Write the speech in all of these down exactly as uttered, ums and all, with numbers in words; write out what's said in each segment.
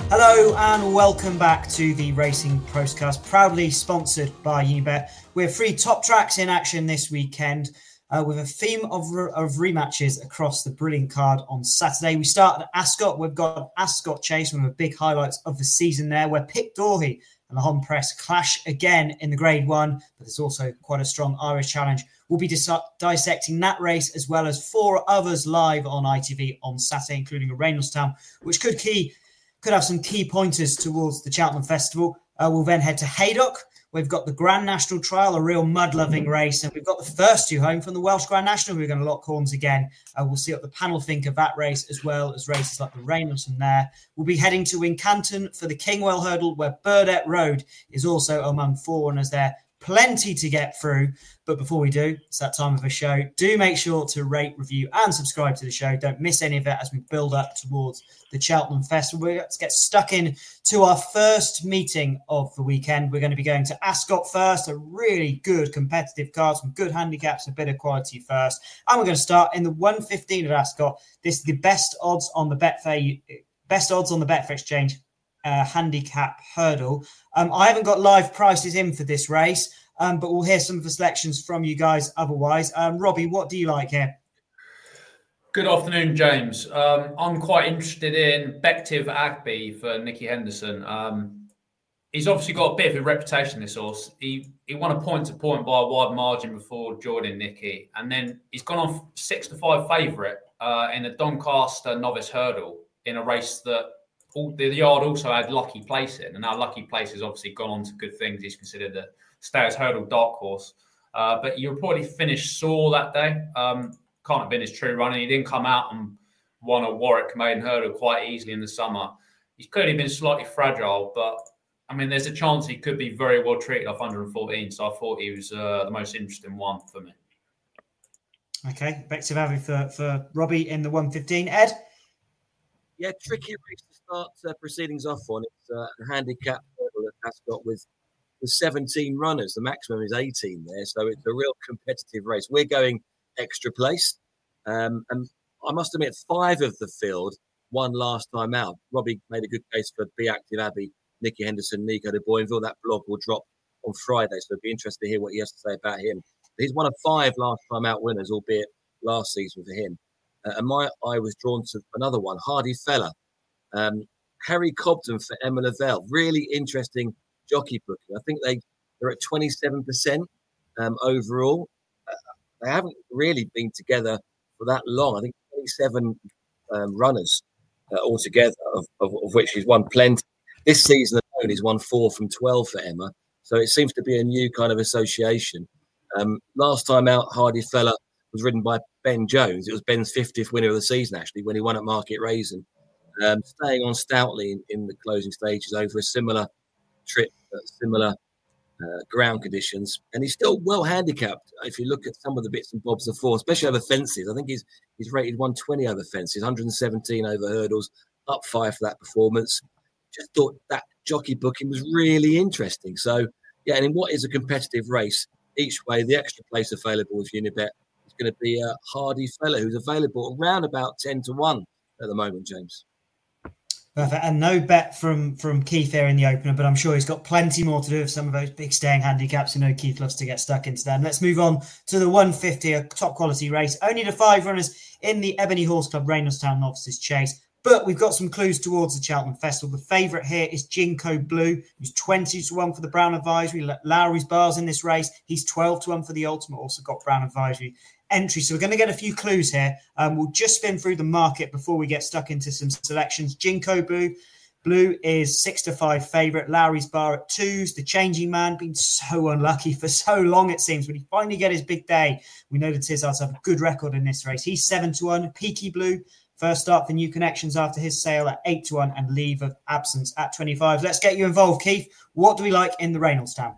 Hello and welcome back to the Racing Postcast, proudly sponsored by Unibet. We have three top tracks in action this weekend uh, with a theme of, of rematches across the brilliant card on Saturday. We start at Ascot. We've got Ascot Chase, one of the big highlights of the season there, where Pic D'Orhy and the Hon Press clash again in the Grade One, but there's also quite a strong Irish challenge. We'll be dis- dissecting that race as well as four others live on I T V on Saturday, including a Reynoldstown, which could key could have some key pointers towards the Cheltenham Festival. Uh, we'll then head to Haydock. We've got the Grand National Trial, a real mud-loving race, and we've got the first two home from the Welsh Grand National. We're going to lock horns again. Uh, we'll see what the panel think of that race, as well as races like the Reynoldstown there. We'll be heading to Wincanton for the Kingwell Hurdle, where Burdett Road is also among forerunners there. Plenty to get through. But before we do, it's that time of the show. Do make sure to rate, review, and subscribe to the show. Don't miss any of it as we build up towards the Cheltenham Festival. Let's get stuck in to our first meeting of the weekend. We're going to be going to Ascot first, a really good competitive card, some good handicaps, a bit of quality first. And we're going to start in the one fifteen at Ascot. This is the best odds on the Betfair, best odds on the Betfair Exchange uh, handicap hurdle. Um, I haven't got live prices in for this race, um, but we'll hear some of the selections from you guys otherwise. Um, Robbie, what do you like here? Good afternoon, James. Um, I'm quite interested in Bective Agby for Nicky Henderson. Um, he's obviously got a bit of a reputation, this horse. He he won a point-to-point by a wide margin before joining Nicky, and then he's gone on six to five favourite uh, in a Doncaster novice hurdle in a race that all, the yard also had Lucky Place in, and now Lucky Place has obviously gone on to good things. He's considered the Stayers Hurdle dark horse, uh, but you probably finished sore that day. Um, Can't have been his true running. He didn't come out and won a Warwick maiden hurdle quite easily in the summer. He's clearly been slightly fragile, but I mean, there's a chance he could be very well treated off one fourteen. So I thought he was uh, the most interesting one for me. Okay, back to Avi for, for Robbie in the one fifteen. Ed? Yeah, tricky race to start uh, proceedings off on. It's uh, a handicap hurdle at Ascot with with seventeen runners. The maximum is eighteen there, so it's a real competitive race. We're going extra place. Um, and I must admit, five of the field won last time out. Robbie made a good case for Be Active Abbey, Nicky Henderson, Nico de Boinville. That blog will drop on Friday, so it'd be interesting to hear what he has to say about him. He's one of five last time out winners, albeit last season for him. Uh, and my eye was drawn to another one, Hardy Fella. Um, Harry Cobden for Emma Lavelle. Really interesting jockey booking. I think they, they're at twenty-seven percent um, overall. They haven't really been together for that long. I think twenty-seven um, runners uh, altogether, of, of, of which he's won plenty. This season alone, he's won four from twelve for Emma. So it seems to be a new kind of association. Um, last time out, Hardy Fella was ridden by Ben Jones. It was Ben's fiftieth winner of the season, actually, when he won at Market Raisin. Um, staying on stoutly in, in the closing stages over a similar trip, uh, similar Uh, ground conditions, and he's still well handicapped. If you look at some of the bits and bobs of four, especially over fences, I think he's he's rated one twenty over fences, one hundred seventeen over hurdles, up five for that performance. Just thought that jockey booking was really interesting. So yeah, and in what is a competitive race, each way the extra place available with Unibet is going to be a Hardy Fella, who's available around about ten to one at the moment, James. Perfect. And no bet from, from Keith there in the opener, but I'm sure he's got plenty more to do with some of those big staying handicaps. You know, Keith loves to get stuck into them. Let's move on to the one fifty, a top quality race. Only the five runners in the Ebony Horse Club Reynoldstown Novices Chase. But we've got some clues towards the Cheltenham Festival. The favourite here is Jinko Blue, who's twenty to one for the Brown Advisory. Lowry's Bars in this race. He's twelve to one for the Ultimate, also got Brown Advisory entry. So we're going to get a few clues here. Um, we'll just spin through the market before we get stuck into some selections. Jinko Blue. Blue is six to five favourite. Lowry's Bar at twos. The Changing Man, been so unlucky for so long, it seems. When he finally get his big day, we know the Tizzards have a good record in this race. He's seven to one. Peaky Blue, first start for New Connections after his sale at eight to one, and Leave of Absence at twenty-five. Let's get you involved, Keith. What do we like in the Reynoldstown?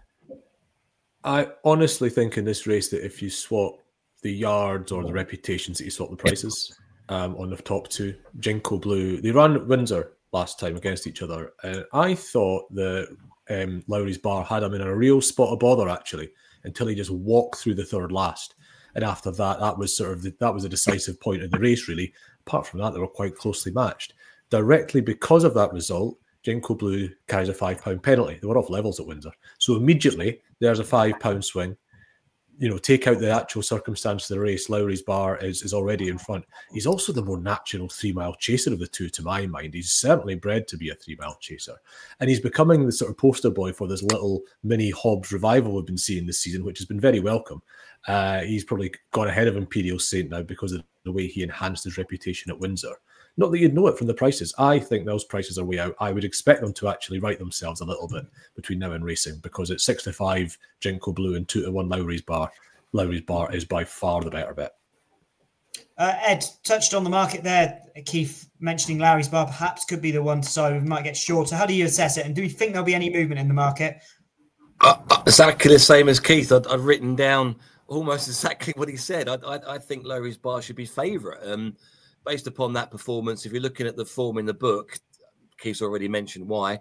I honestly think in this race that if you swap the yards or the reputations, that you swap the prices um, on the top two. Jinko Blue, they ran Windsor last time against each other, and I thought that um, Lowry's Bar had him in a real spot of bother actually, until he just walked through the third last, and after that, that was sort of the, that was a decisive point of the race really. Apart from that, they were quite closely matched. Directly because of that result, Jinko Blue carries a five pound penalty. They were off levels at Windsor. So immediately there's a five pound swing. You know, take out the actual circumstance of the race, Lowry's Bar is, is already in front. He's also the more natural three-mile chaser of the two, to my mind. He's certainly bred to be a three-mile chaser. And he's becoming the sort of poster boy for this little mini Hobbs revival we've been seeing this season, which has been very welcome. Uh, he's probably gone ahead of Imperial Saint now because of the way he enhanced his reputation at Windsor. Not that you'd know it from the prices. I think those prices are way out. I would expect them to actually right themselves a little bit between now and racing, because at six to five Jinko Blue and two to one Lowry's Bar, Lowry's Bar is by far the better bet. Uh, Ed touched on the market there. Keith mentioning Lowry's Bar perhaps could be the one to side. We might get shorter. How do you assess it? And do you think there'll be any movement in the market? Uh, exactly the same as Keith. I'd, I'd written down almost exactly what he said. I, I, I think Lowry's Bar should be favourite. Um, based upon that performance, if you're looking at the form in the book, Keith's already mentioned why,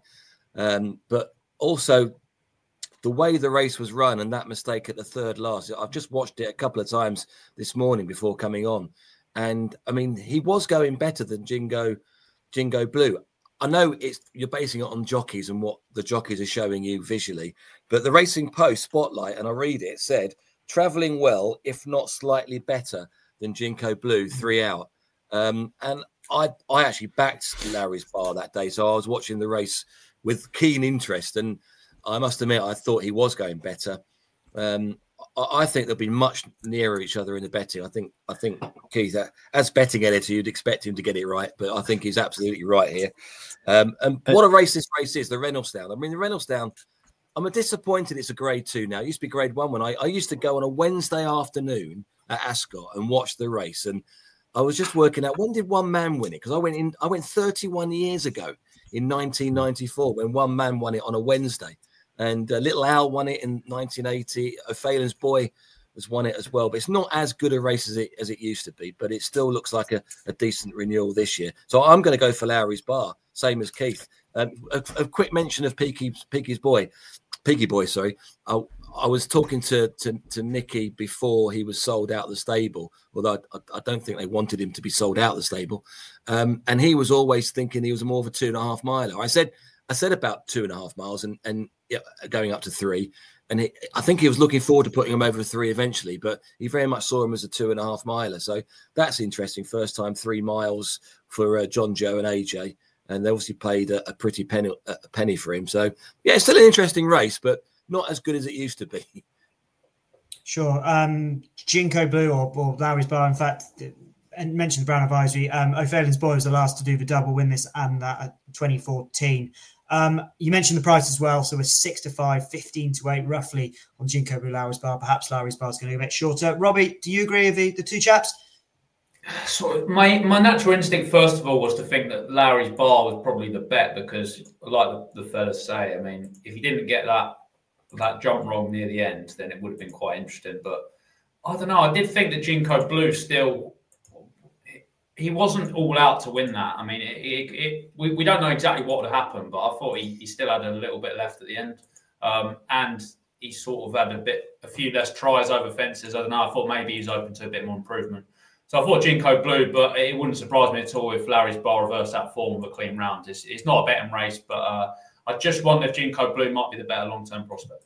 um, but also the way the race was run and that mistake at the third last. I've just watched it a couple of times this morning before coming on, and I mean, he was going better than Jingo, Jingo Blue. I know it's you're basing it on jockeys and what the jockeys are showing you visually, but the Racing Post Spotlight, and I read it, said travelling well, if not slightly better than Jinko Blue, three out. Um, and I I actually backed Lowry's Bar that day, so I was watching the race with keen interest, and I must admit I thought he was going better. Um, I, I think they'll be much nearer each other in the betting. I think I think Keith, as betting editor, you'd expect him to get it right, but I think he's absolutely right here. Um, and what a race this race is, the Reynoldsdown. I mean, the Reynoldsdown, I'm disappointed it's a grade two now. It used to be grade one when I, I used to go on a Wednesday afternoon at Ascot and watch the race, and I was just working out, when did one man win it? Because I went in, I went thirty-one years ago in nineteen ninety-four when one man won it on a Wednesday, and uh, Little Al won it in nineteen eighty. O'Phelan's Boy has won it as well, but it's not as good a race as it as it used to be. But it still looks like a, a decent renewal this year. So I'm going to go for Lowry's Bar, same as Keith. Um, a, a quick mention of Peaky's Peaky's Boy, Peaky Boy. Sorry. I, I was talking to, to to Nicky before he was sold out of the stable, although I, I don't think they wanted him to be sold out of the stable. Um, and he was always thinking he was more of a two and a half miler. I said I said about two and a half miles and and yeah, going up to three. And he, I think he was looking forward to putting him over three eventually, but he very much saw him as a two and a half miler. So that's interesting. First time three miles for uh, John Joe and A J, and they obviously paid a, a pretty penny a penny for him. So yeah, it's still an interesting race, but not as good as it used to be. Sure. Um, Jinko Blue or, or Lowry's Bar, in fact, and mentioned the Brown Advisory. Um, O'Phelan's Boy was the last to do the double, win this and that at twenty fourteen. Um, you mentioned the price as well. So we're six to five, fifteen to eight, roughly on Jinko Blue, Lowry's Bar. Perhaps Lowry's Bar is going to be a bit shorter. Robbie, do you agree with the, the two chaps? So my, my natural instinct, first of all, was to think that Lowry's Bar was probably the bet because, like the, the fellas say, I mean, if he didn't get that that jump wrong near the end, then it would have been quite interesting. But I don't know. I did think that Jinko Blue still, he wasn't all out to win that. I mean, it, it, it, we, we don't know exactly what would happen, but I thought he, he still had a little bit left at the end. Um, and he sort of had a bit, a few less tries over fences. I don't know. I thought maybe he's open to a bit more improvement. So I thought Jinko Blue, but it wouldn't surprise me at all if Lowry's Bar reversed that form with a clean round. It's, it's not a betting race, but uh, I just wonder if Jinko Blue might be the better long-term prospect.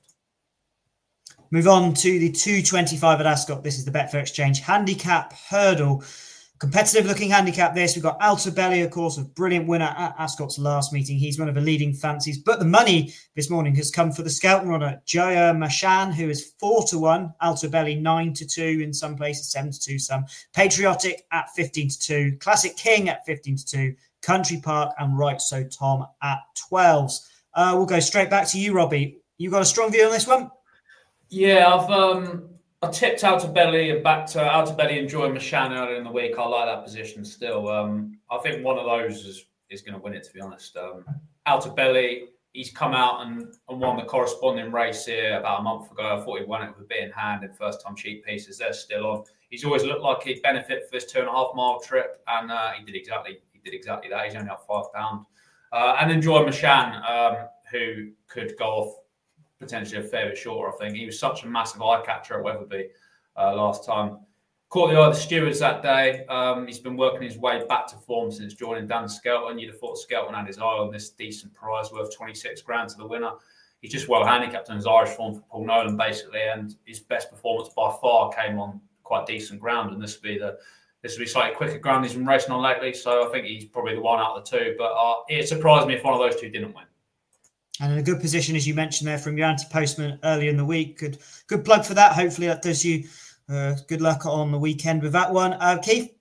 Move on to the two twenty-five at Ascot. This is the Betfair Exchange handicap hurdle. Competitive looking handicap this. We've got Altobelli, of course, a brilliant winner at Ascot's last meeting. He's one of the leading fancies. But the money this morning has come for the Skelton runner, Joya Machan, who is four to one. Altobelli nine to two in some places, seven to two some. Patriotic at fifteen to two. Classic King at fifteen to two. Country Park and Right So Tom at twelves. Uh, we'll go straight back to you, Robbie. You got a strong view on this one? Yeah, I've um, I tipped Altobelli and back to Altobelli and Joya Machan earlier in the week. I like that position still. Um, I think one of those is, is going to win it, to be honest. Um, Altobelli, he's come out and, and won the corresponding race here about a month ago. I thought he won it with a bit in hand in first-time cheap pieces. They're still on. He's always looked like he'd benefit for this two and a half mile trip, and uh, he did exactly he did exactly that. He's only up five pound. Uh, and then Joya Machan, um, who could go off potentially a fair bit shorter, I think. He was such a massive eye catcher at Wetherby uh, last time. Caught the eye of the stewards that day. Um, he's been working his way back to form since joining Dan Skelton. You'd have thought Skelton had his eye on this decent prize worth twenty-six grand to the winner. He's just well handicapped in his Irish form for Paul Nolan, basically, and his best performance by far came on quite decent ground. And this will be the this will be slightly quicker ground he's been racing on lately. So I think he's probably the one out of the two. But uh, it surprised me if one of those two didn't win. And in a good position, as you mentioned there, from your anti-postman earlier in the week. Good, good plug for that. Hopefully that does you uh, good luck on the weekend with that one. Uh, Keith?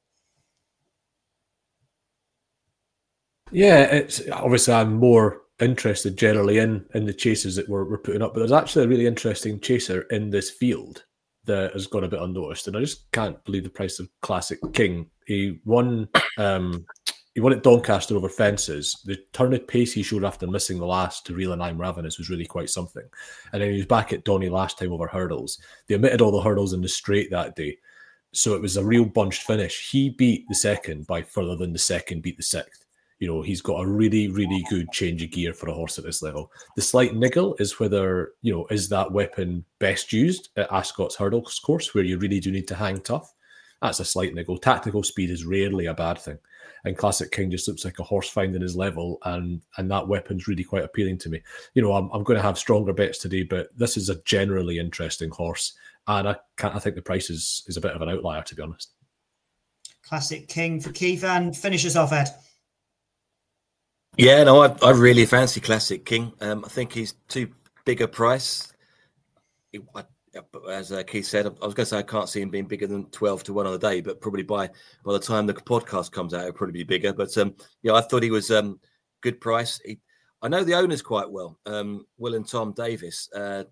Yeah, it's obviously I'm more interested generally in, in the chasers that we're, we're putting up, but there's actually a really interesting chaser in this field that has gone a bit unnoticed, and I just can't believe the price of Classic King. He won um, he won at Doncaster over fences. The turn of pace he showed after missing the last to Real and I'm Ravenous was really quite something. And then he was back at Donny last time over hurdles. They omitted all the hurdles in the straight that day, so it was a real bunched finish. He beat the second by further than the second beat the sixth. You know, he's got a really, really good change of gear for a horse at this level. The slight niggle is whether, you know, is that weapon best used at Ascot's hurdles course where you really do need to hang tough? That's a slight niggle. Tactical speed is rarely a bad thing. And Classic King just looks like a horse finding his level, and and that weapon's really quite appealing to me. You know, I'm, I'm going to have stronger bets today, but this is a generally interesting horse, and I can't, I think the price is, is a bit of an outlier, to be honest. Classic King for Keith, and finish us off, Ed. Yeah, no, I, I really fancy Classic King. Um, I think he's too big a price. It, I, as uh, Keith said, I was going to say I can't see him being bigger than twelve to one on the day, but probably by by the time the podcast comes out, it'll probably be bigger. But um, yeah, I thought he was um, good price. He, I know the owners quite well, um, Will and Tom Davis. Uh,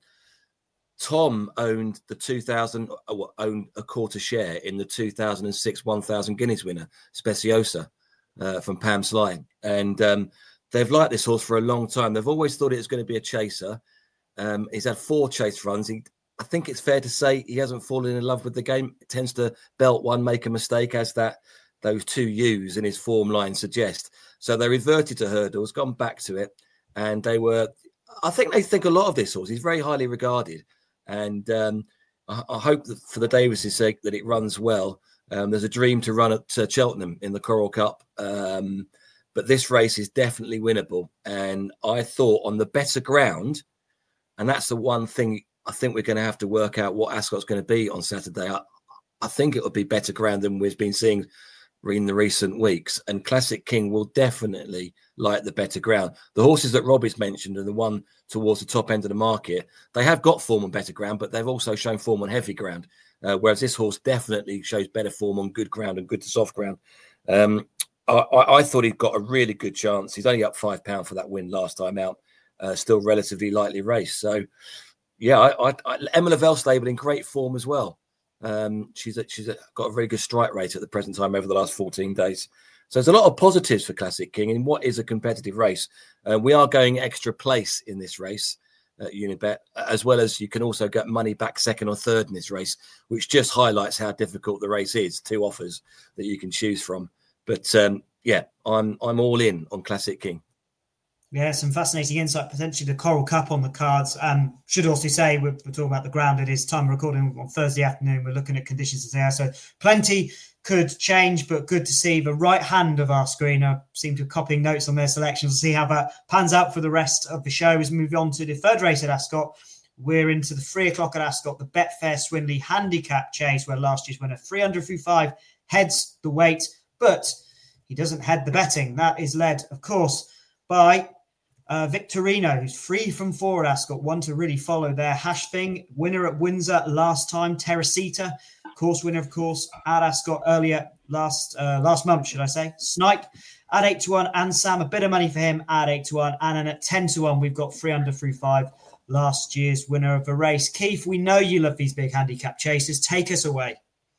Tom owned the two thousand, uh, owned a quarter share in the two thousand six one thousand Guineas winner, Speciosa, uh, from Pam's Line. And um, they've liked this horse for a long time. They've always thought it was going to be a chaser. Um, he's had four chase runs. He, I think it's fair to say he hasn't fallen in love with the game. It tends to belt one, make a mistake, as that those two U's in his form line suggest. So they reverted to hurdles, gone back to it, and they were. I think they think a lot of this horse. He's very highly regarded, and um, I, I hope that for the Davis' sake that it runs well. Um, there's a dream to run at uh, Cheltenham in the Coral Cup, um, but this race is definitely winnable. And I thought on the better ground, and that's the one thing. I think we're going to have to work out what Ascot's going to be on Saturday. I, I think it will be better ground than we've been seeing in the recent weeks. And Classic King will definitely like the better ground. The horses that Robbie's mentioned and the one towards the top end of the market, they have got form on better ground, but they've also shown form on heavy ground. Uh, whereas this horse definitely shows better form on good ground and good to soft ground. Um, I, I, I thought he'd got a really good chance. He's only up five pounds for that win last time out. Uh, still relatively lightly raced. So, yeah, I, I, I, Emma Lavelle stable in great form as well. Um, she's a, she's a, got a very good strike rate at the present time over the last fourteen days. So there's a lot of positives for Classic King in what is a competitive race. Uh, we are going extra place in this race at Unibet, as well as you can also get money back second or third in this race, which just highlights how difficult the race is. Two offers that you can choose from. But um, yeah, I'm I'm all in on Classic King. Yeah, some fascinating insight, potentially the Coral Cup on the cards. Um, should also say, we're, we're talking about the ground. It is time recording on Thursday afternoon. We're looking at conditions there. So plenty could change, but good to see the right hand of our screen. I seem to be copying notes on their selections to see how that pans out for the rest of the show. As we move on to the third race at Ascot, we're into the three o'clock at Ascot, the Betfair Swindley Handicap Chase, where last year's winner, three hundred through five, heads the weight, but he doesn't head the betting. That is led, of course, by Uh, Victorino, who's three from four at Ascot, one to really follow there. Hashfing, winner at Windsor last time. Teresita, course winner, of course, at Ascot earlier last uh, last month, should I say. Snipe at eight to one, and Sam, a bit of money for him at eight to one. And then at ten to one, we've got three under through five, last year's winner of the race. Keith, we know you love these big handicap chases. Take us away.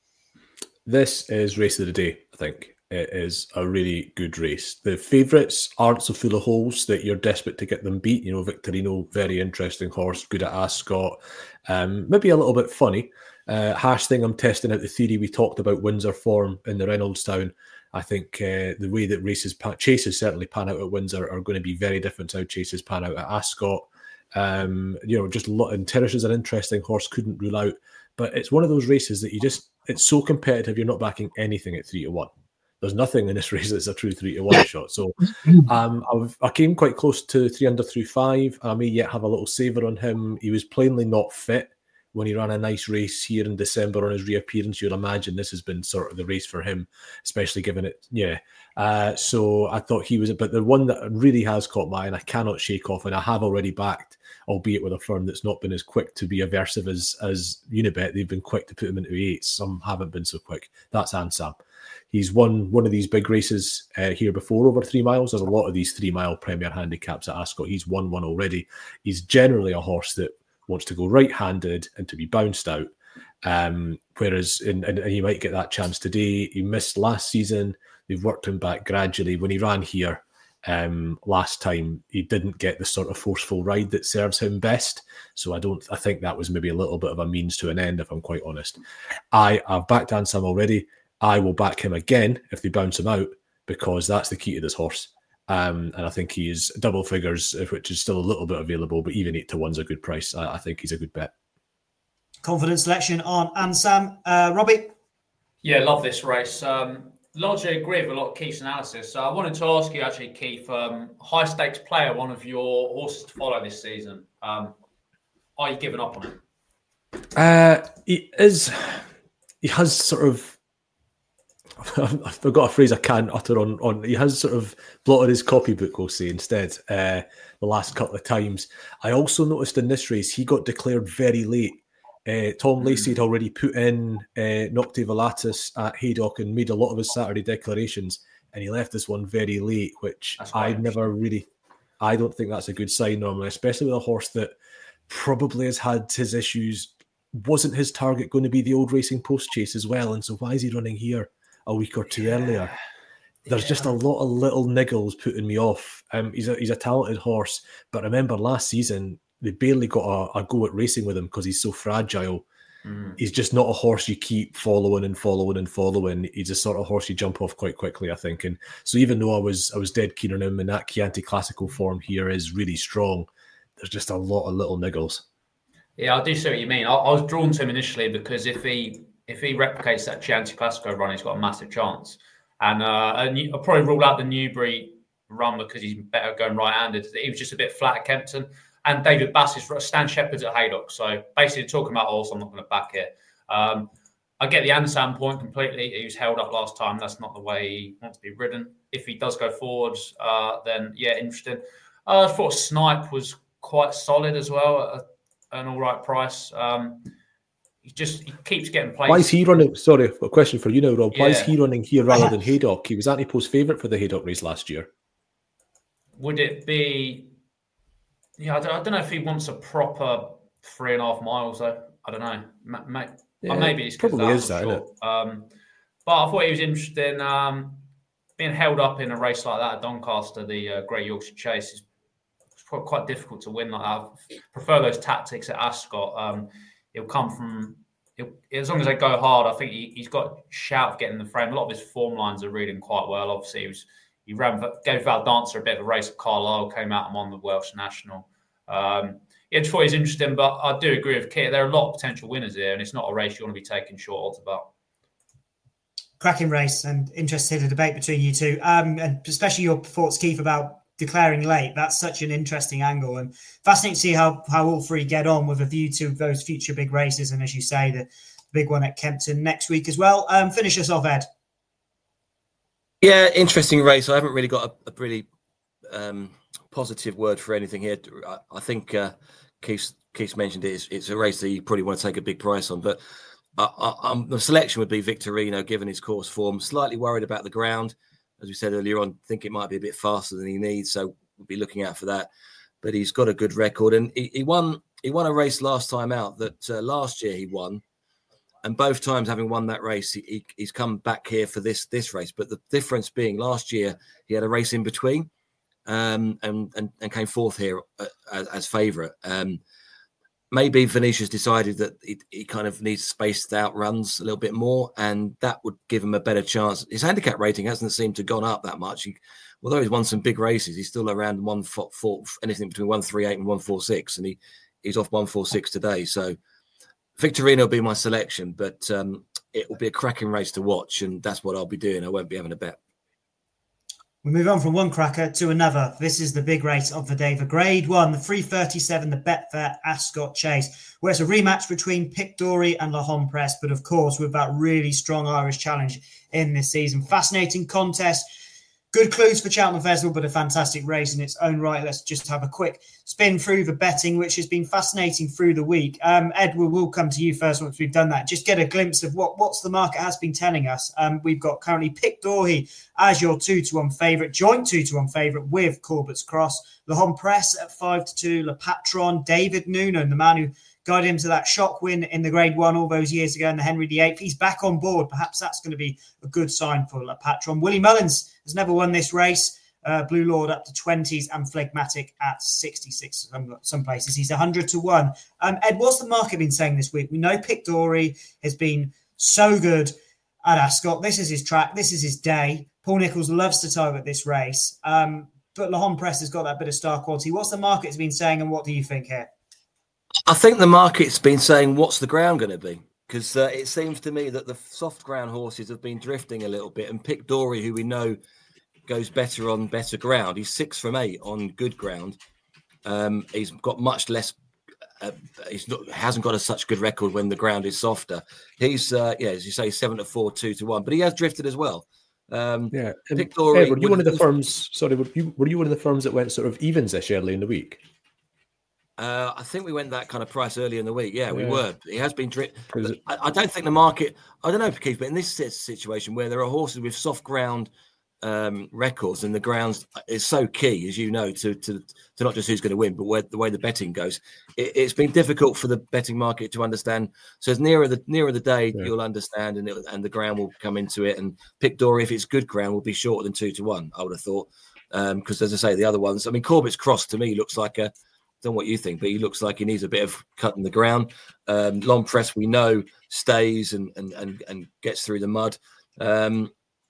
This is race of the day, I think. It is a really good race. The favourites aren't so full of holes that you're desperate to get them beat. You know, Victorino, very interesting horse, good at Ascot. Um, maybe a little bit funny. Uh, Hash thing, I'm testing out the theory we talked about Windsor form in the Reynoldstown. I think uh, the way that races, pan, chases certainly pan out at Windsor are going to be very different to how chases pan out at Ascot. Um, you know, just and Terrace is an interesting horse, couldn't rule out But it's one of those races that you just, it's so competitive, you're not backing anything at three to one. There's nothing in this race that's a true three to one shot. So um, I've, I came quite close to three under through five. I may yet have a little saver on him. He was plainly not fit when he ran a nice race here in December on his reappearance. You'd imagine this has been sort of the race for him, especially given it. Yeah. Uh, so I thought he was, but the one that really has caught my eye and I cannot shake off, and I have already backed, albeit with a firm that's not been as quick to be aversive as, as Unibet. They've been quick to put him into eights. Some haven't been so quick. That's Ansam. He's won one of these big races uh, here before over three miles. There's a lot of these three-mile Premier handicaps at Ascot. He's won one already. He's generally a horse that wants to go right-handed and to be bounced out, um, whereas in, and, and he might get that chance today. He missed last season. They've worked him back gradually. When he ran here um, last time, he didn't get the sort of forceful ride that serves him best. So I don't. I think that was maybe a little bit of a means to an end, if I'm quite honest. I, I've backed Ansam already. I will back him again if they bounce him out, because that's the key to this horse. Um, and I think he is double figures, which is still a little bit available, but even eight to one's a good price. I, I think he's a good bet. Confident selection on Ansam. Uh, Robbie? Yeah, love this race. Um, largely agree with a lot of Keith's analysis. So I wanted to ask you actually, Keith, um, high stakes player, one of your horses to follow this season. Um, are you giving up on him? Uh, he is, he has sort of, I've got a phrase I can't utter on, on. He has sort of blotted his copybook, we'll say, instead, uh, the last couple of times. I also noticed in this race, he got declared very late. Uh, Tom Lacey had already put in uh, Nocte Volatus at Haydock and made a lot of his Saturday declarations, and he left this one very late, which I never really, I don't think that's a good sign normally, especially with a horse that probably has had his issues. Wasn't his target going to be the Old Racing Post Chase as well? And so why is he running here a week or two yeah. earlier? There's yeah. just a lot of little niggles putting me off. Um, he's a he's a talented horse, but remember last season they barely got a, a go at racing with him because he's so fragile. Mm. He's just not a horse you keep following and following and following. He's a sort of horse you jump off quite quickly, I think. And so even though I was I was dead keen on him, and that Chianti Classical form here is really strong, there's just a lot of little niggles. Yeah, I do see what you mean. I, I was drawn to him initially because if he if he replicates that Chianti Classico run, he's got a massive chance. And uh, I'll probably rule out the Newbury run because he's better going right-handed. He was just a bit flat at Kempton. And David Bass is Stan Shepherd's at Haydock. So basically talking about horse, I'm not going to back it. Um, I get the Ansam point completely. He was held up last time. That's not the way he wants to be ridden. If he does go forwards, uh, then yeah, interesting. Uh, I thought Snipe was quite solid as well at an all right price. Um, he just he keeps getting played. Why is he running? Sorry, a question for you now, Rob. Why yeah. is he running here rather than Haydock? He was Antipo's favourite for the Haydock race last year. Would it be? Yeah, I don't, I don't know if he wants a proper three and a half miles though. I don't know. Maybe, yeah, maybe it's probably that, is that. Isn't it? Um, but I thought he was interesting. Um, being held up in a race like that at Doncaster, the uh, Great Yorkshire Chase, is quite, quite difficult to win like that. I prefer those tactics at Ascot. Um, He'll come from, he'll, as long as they go hard, I think he, he's got a shout of getting the frame. A lot of his form lines are reading quite well. Obviously, he, was, he ran, gave Val Dancer a bit of a race at Carlisle, came out and won the Welsh National. Um, yeah, I just thought he was interesting, but I do agree with Kit. There are a lot of potential winners here, and it's not a race you want to be taking short odds about. Cracking race, and interested in a debate between you two, um, and especially your thoughts, Keith, about declaring late. That's such an interesting angle, and fascinating to see how how all three get on with a view to those future big races, and as you say, the big one at Kempton next week as well. Um, finish us off, Ed. Yeah, interesting race. I haven't really got a, a pretty um, positive word for anything here. I, I think uh, Keith, Keith mentioned it. It's, it's a race that you probably want to take a big price on, but I, I, I'm, the selection would be Victorino, given his course form. Slightly worried about the ground. As we said earlier on, think it might be a bit faster than he needs, so we'll be looking out for that. But he's got a good record, and he, he won. He won a race last time out that uh, last year he won, and both times having won that race, he, he, he's come back here for this this race. But the difference being, last year he had a race in between, um, and, and and came fourth here uh, as, as favourite. Um, maybe Venetia's decided that he, he kind of needs spaced out runs a little bit more, and that would give him a better chance. His handicap rating hasn't seemed to have gone up that much. He, although he's won some big races, he's still around one four, four anything between one three eight and one four six, and he he's off one four six today. So Victorino will be my selection, but um, it will be a cracking race to watch, and that's what I'll be doing. I won't be having a bet. We move on from one cracker to another. This is the big race of the day. The Grade One, the three thirty-seven, the Betfair Ascot Chase, where it's a rematch between Pic D'Orhy and La Home Presse, but of course with that really strong Irish challenge in this season. Fascinating contest. Good clues for Cheltenham Festival, but a fantastic race in its own right. Let's just have a quick spin through the betting, which has been fascinating through the week. Um, Ed, we'll, we'll come to you first once we've done that. Just get a glimpse of what what's the market has been telling us. Um, we've got currently Pic D'Orhy as your two to one favourite, joint two to one favourite with Corbett's Cross. La Home Presse at five to two. Le Patron, David Noonan, the man who guided him to that shock win in the Grade One all those years ago in the Henry the Eighth. He's back on board. Perhaps that's going to be a good sign for Le Patron. Willie Mullins has never won this race. Uh, Blue Lord up to twenties and Phlegmatic at sixty-six. Some, some places he's one hundred to one. Um, Ed, what's the market been saying this week? We know Pic D'Orhy has been so good at Ascot. This is his track. This is his day. Paul Nicholls loves to target this race. Um, but La Home Presse has got that bit of star quality. What's the market's been saying and what do you think here? I think the market's been saying, what's the ground going to be? Because uh, it seems to me that the soft ground horses have been drifting a little bit. And Pic D'Orhy, who we know goes better on better ground, he's six from eight on good ground. Um, he's got much less. Uh, he's not hasn't got a such good record when the ground is softer. He's uh, yeah, as you say, seven to four, two to one, but he has drifted as well. Um, yeah, Pic D'Orhy. Ed, were you one of the firms? Sorry, were you were you one of the firms that went sort of evens-ish early in the week? Uh, I think we went that kind of price early in the week. Yeah, we yeah. were. He has been dripped. I, I don't think the market. I don't know, Keith, but in this situation where there are horses with soft ground um, records and the grounds is so key, as you know, to to, to not just who's going to win, but where the way the betting goes. It, it's been difficult for the betting market to understand. So as nearer the nearer the day, yeah. you'll understand, and it, and the ground will come into it. And Pic D'Orhy, if it's good ground, will be shorter than two to one. I would have thought, because um, as I say, the other ones. I mean, Corbett's Cross to me looks like a. Don't know what you think, but he looks like he needs a bit of cut in the ground. Um, La Home Presse, we know, stays and and and, and gets through the mud. Um,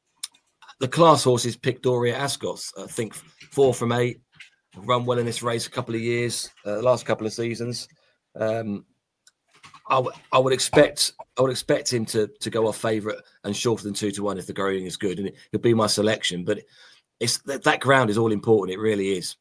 the class horses, Pic D'Orhy at Ascot, I think four from eight, run well in this race a couple of years, uh, the last couple of seasons. Um, I, w- I would expect I would expect him to to go off favourite and shorter than two to one if the going is good, and it, it'll be my selection. But it's that, that ground is all important. It really is.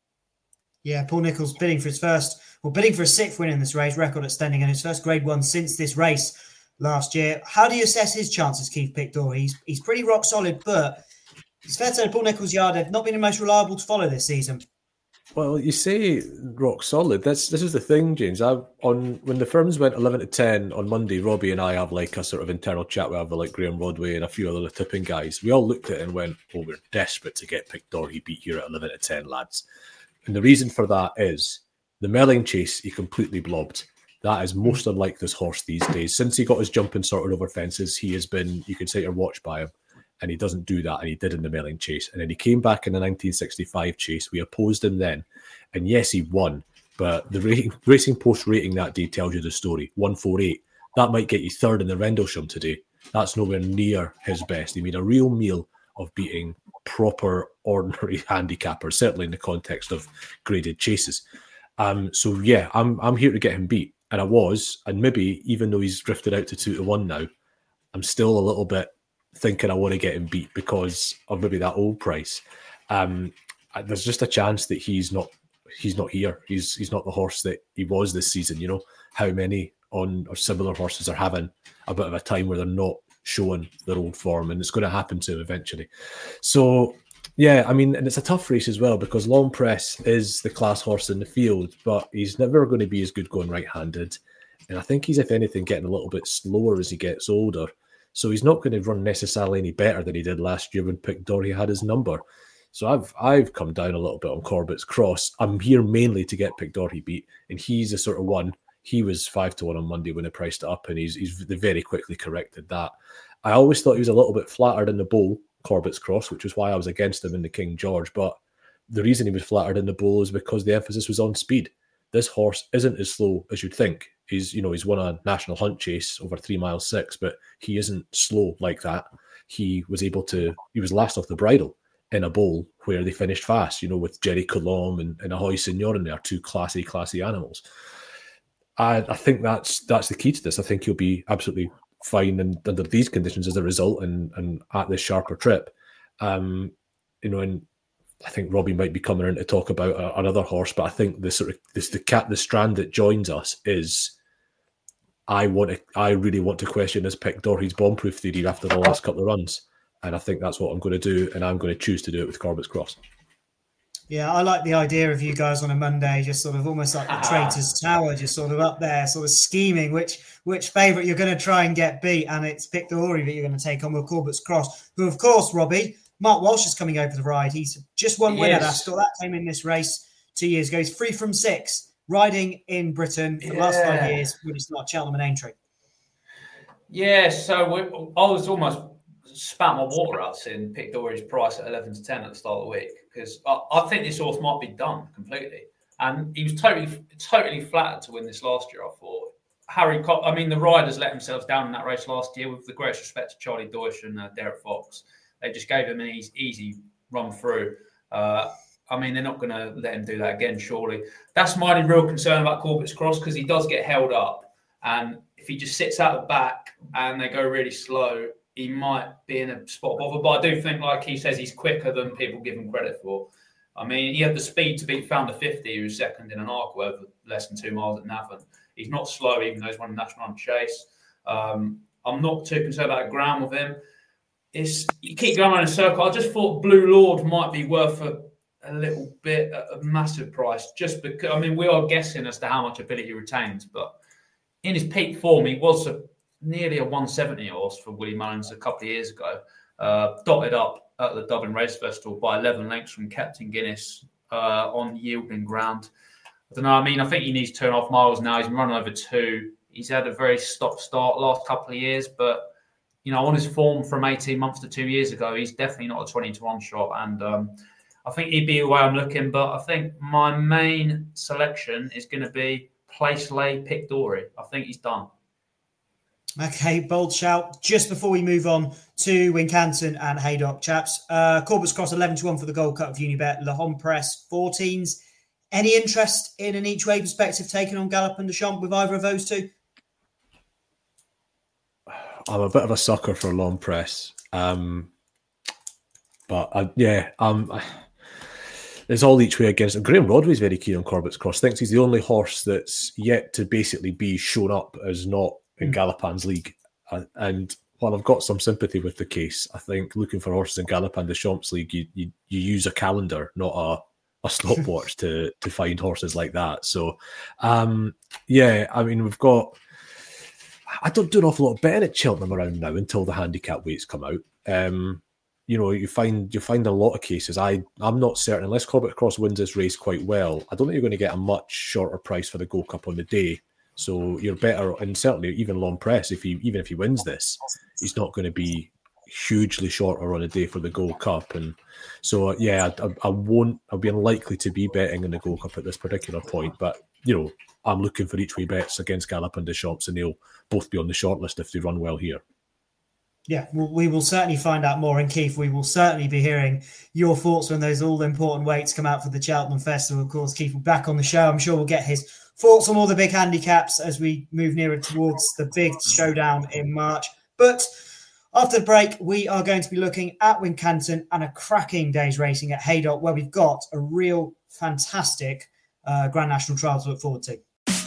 Yeah, Paul Nicholls bidding for his first, well, bidding for a sixth win in this race, record extending, and his first Grade One since this race last year. How do you assess his chances, Keith Pic D'Orhy? He's, he's pretty rock solid, but it's fair to say Paul Nicholls' yard have not been the most reliable to follow this season. Well, you say rock solid. That's this is the thing, James. I on when the firms went eleven to ten on Monday, Robbie and I have like a sort of internal chat. We have like Graham Rodway and a few other tipping guys. We all looked at it and went, "Oh, we're desperate to get Pic D'Orhy beat here at eleven to ten, lads." And the reason for that is the Melling Chase, he completely blobbed. That is most unlike this horse these days. Since he got his jumping sorted over fences, he has been, you could say, your watch by him. And he doesn't do that. And he did in the Melling Chase. And then he came back in the nineteen sixty-five Chase. We opposed him then. And yes, he won. But the rating, Racing Post rating that day tells you the story. one forty-eight. That might get you third in the Rendlesham today. That's nowhere near his best. He made a real meal of beating proper ordinary handicappers, certainly in the context of graded chases. Um, so yeah, I'm I'm here to get him beat, and I was, and maybe even though he's drifted out to two to one now, I'm still a little bit thinking I want to get him beat because of maybe that old price. Um, there's just a chance that he's not he's not here. He's he's not the horse that he was this season. You know how many on or similar horses are having a bit of a time where they're not showing their old form, and it's going to happen to him eventually. So yeah, I mean, and it's a tough race as well because La Home Presse is the class horse in the field, but he's never going to be as good going right-handed, and I think he's, if anything, getting a little bit slower as he gets older, so he's not going to run necessarily any better than he did last year when Pic D'Orhy had his number. So I've I've come down a little bit on Corbett's Cross. I'm here mainly to get Pic D'Orhy beat, and he's the sort of one. He was five to one on Monday when they priced it up, and he's he's very quickly corrected that. I always thought he was a little bit flattered in the bowl, Corbett's Cross, which is why I was against him in the King George. But the reason he was flattered in the bowl is because the emphasis was on speed. This horse isn't as slow as you'd think. He's you know he's won a national hunt chase over three miles six, but he isn't slow like that. He was able to. He was last off the bridle in a bowl where they finished fast. You know, with Jerry Coulomb and, and Ahoy Senior in there, two classy, classy animals. I, I think that's that's the key to this. I think he'll be absolutely fine and under these conditions as a result, and and at this sharper trip. Um, you know, and I think Robbie might be coming in to talk about a, another horse, but I think the sort of this the cat the strand that joins us is I want to I really want to question his pick Doherty's bomb-proof theory after the last couple of runs, and I think that's what I'm going to do, and I'm going to choose to do it with Corbett's Cross. Yeah, I like the idea of you guys on a Monday, just sort of almost like the Traitors Tower, just sort of up there, sort of scheming which which favourite you're going to try and get beat, and it's Pic D'Orhy that you're going to take on with Corbett's Cross, who, of course, Robbie, Mark Walsh is coming over the ride. He's just one winner. Yes. That's that came in this race two years ago. He's three from six, riding in Britain for the yeah. last five years when it's not Cheltenham and Aintree. Yeah, so we, I was almost spat my water out seeing Pic D'Orhy's price at eleven to ten at the start of the week, because I, I think this horse might be done completely. And he was totally, totally flattered to win this last year, I thought. Harry, I mean, the riders let themselves down in that race last year, with the greatest respect to Charlie Deutsch and uh, Derek Fox. They just gave him an easy, easy run through. Uh, I mean, they're not going to let him do that again, surely. That's my only real concern about Corbett's Cross, because he does get held up. And if he just sits out the back and they go really slow, he might be in a spot bother. But I do think, like he says, he's quicker than people give him credit for. I mean, he had the speed to beat Founder fifty, who was second in an arc over less than two miles at Navan. He's not slow, even though he's won a national run chase. Um, I'm not too concerned about ground with him. It's you keep going around in a circle. I just thought Blue Lord might be worth a, a little bit, a, a massive price, just because, I mean, we are guessing as to how much ability he retains, but in his peak form, he was a, nearly a one seventy horse for Willie Mullins a couple of years ago, uh, dotted up at the Dublin Race Festival by eleven lengths from Captain Guinness uh, on yielding ground. I don't know, I mean, I think he needs two and a half miles now. He's been running over two. He's had a very stop-start last couple of years, but you know, on his form from eighteen months to two years ago, he's definitely not a twenty to one shot. And um, I think he'd be the way I'm looking. But I think my main selection is going to be Place Lay Pic D'Orhy. I think he's done. Okay, bold shout. Just before we move on to Wincanton and Haydock, chaps, uh, Corbett's Cross eleven to one for the Gold Cup of Unibet. Le Homme Press fourteens. Any interest in an each way perspective taken on Galopin Des Champs with either of those two? I'm a bit of a sucker for long press, um, but I, yeah, um, I, it's all each way against him. Graham Rodway's very keen on Corbett's Cross. Thinks he's the only horse that's yet to basically be shown up as not in mm. Galopin's league. Uh, and while I've got some sympathy with the case, I think looking for horses in Galopin Des Champs league, you, you you use a calendar, not a a stopwatch to to find horses like that. So, um, yeah, I mean, we've got. I don't do an awful lot of betting at Cheltenham around now until the handicap weights come out. Um, you know, you find you find a lot of cases. I I'm not certain unless Corbett's Cross wins this race quite well. I don't think you're going to get a much shorter price for the Gold Cup on the day. So you're better, and certainly even Long Press, if he even if he wins this, he's not going to be hugely shorter on a day for the Gold Cup. And so yeah, I, I won't. I'll be unlikely to be betting in the Gold Cup at this particular point. But you know, I'm looking for each way bets against Galopin Des Champs, and they'll both be on the shortlist if they run well here. Yeah, well, we will certainly find out more. And Keith, we will certainly be hearing your thoughts when those all-important weights come out for the Cheltenham Festival. Of course, Keith will be back on the show. I'm sure we'll get his thoughts on all the big handicaps as we move nearer towards the big showdown in March. But after the break, we are going to be looking at Wincanton and a cracking day's racing at Haydock, where we've got a real fantastic uh, Grand National trial to look forward to.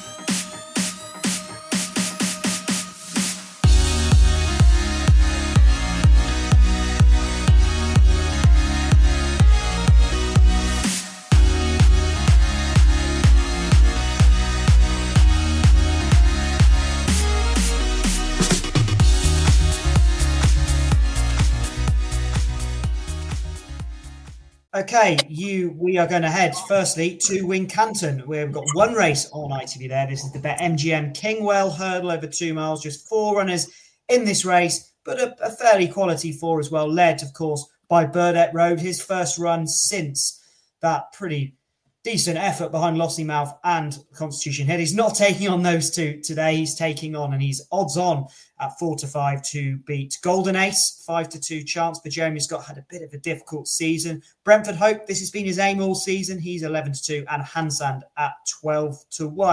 Okay, you. We are going to head firstly to Wincanton, where we've got one race on I T V there. This is the BetMGM Kingwell Hurdle over two miles. Just four runners in this race, but a, a fairly quality four as well. Led, of course, by Burdett Road. His first run since that pretty decent effort behind Lossiemouth and Constitution Hill. He's not taking on those two today. He's taking on, and he's odds on at four to five to beat Golden Ace, five to two chance. But Jeremy Scott had a bit of a difficult season. Brentford Hope, this has been his aim all season. He's eleven to two, and Hansand at twelve to one.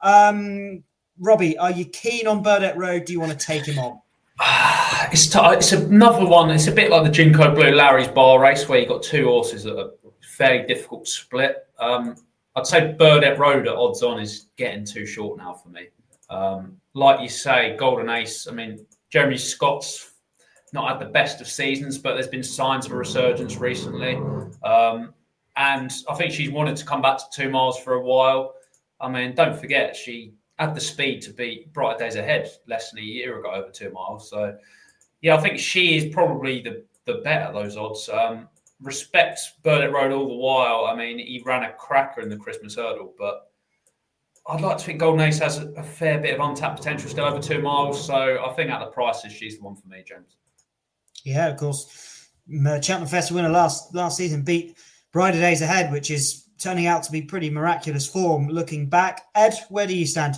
Um, Robbie, are you keen on Burdett Road? Do you want to take him on? It's t- it's another one. It's a bit like the Jinko Blue Larry's Bar race where you've got two horses that are fairly difficult to split. Um, I'd say Burdett Road at odds on is getting too short now for me. Um, like you say, Golden Ace, I mean, Jeremy Scott's not had the best of seasons, but there's been signs of a resurgence recently. Um, and I think she's wanted to come back to two miles for a while. I mean, don't forget, she had the speed to beat Brighter Days Ahead less than a year ago over two miles. So, yeah, I think she is probably the, the better, those odds. Um, respect Burdett Road all the while. I mean, he ran a cracker in the Christmas Hurdle, but I'd like to think Golden Ace has a, a fair bit of untapped potential still over two miles. So I think at the prices, she's the one for me, James. Yeah, of course. Uh, Cheltenham Festival winner last last season beat Brighter Days Ahead, which is turning out to be pretty miraculous form looking back. Ed, where do you stand?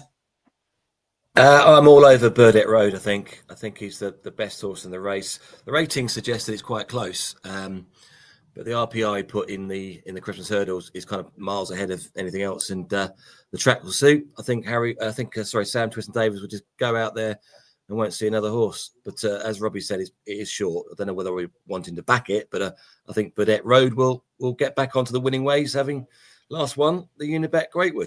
Uh, I'm all over Burdett Road, I think. I think he's the, the best horse in the race. The ratings suggest that it's quite close. Um, but the R P I put in the in the Christmas Hurdles is kind of miles ahead of anything else. And uh, the track will suit. I think Harry, I think, uh, sorry, Sam Twiston-Davies will just go out there and won't see another horse. But uh, as Robbie said, it's, it is short. I don't know whether we're wanting to back it, but uh, I think Burdett Road will will get back onto the winning ways, having last won the Unibet Greatwood.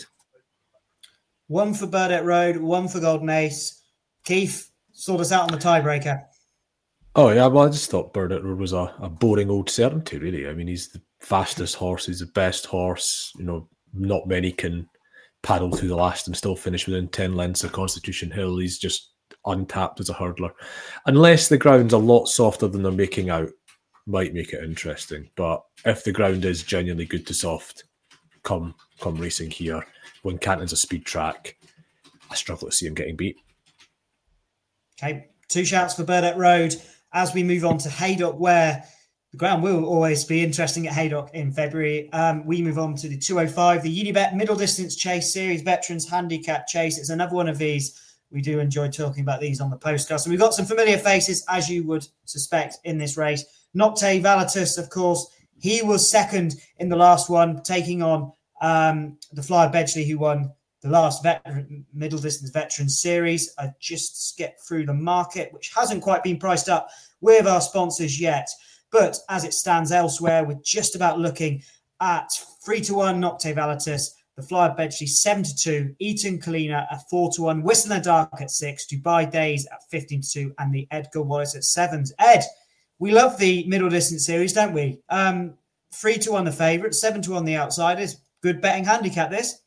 One for Burdett Road, one for Golden Ace. Keith, sort us out on the tiebreaker. Oh, yeah, well, I just thought Burdett Road was a, a boring old certainty, really. I mean, he's the fastest horse, he's the best horse. You know, not many can paddle through the last and still finish within ten lengths of Constitution Hill. He's just untapped as a hurdler. Unless the ground's a lot softer than they're making out, might make it interesting. But if the ground is genuinely good to soft, come come racing here. When Canton's a speed track, I struggle to see him getting beat. Okay, two shouts for Burdett Road. As we move on to Haydock, where the ground will always be interesting at Haydock in February, um, we move on to the two oh five, the Unibet Middle Distance Chase Series Veterans Handicap Chase. It's another one of these. We do enjoy talking about these on the postcast. And we've got some familiar faces, as you would suspect, in this race. Nocte Valitus, of course, he was second in the last one, taking on um, the Flyer Bedgley, who won the last veteran, Middle Distance Veterans Series. I just skipped through the market, which hasn't quite been priced up with our sponsors yet. But as it stands elsewhere, we're just about looking at three to one Nocte Valitus, the Flyer Bedgley seven to two, Eton Kalina at four to one, Whistler Dark at six, Dubai Days at fifteen to two, and the Edgar Wallace at seven. Ed, we love the Middle Distance Series, don't we? Um, three to one the favourite, seven to one the outsiders. Good betting handicap, this.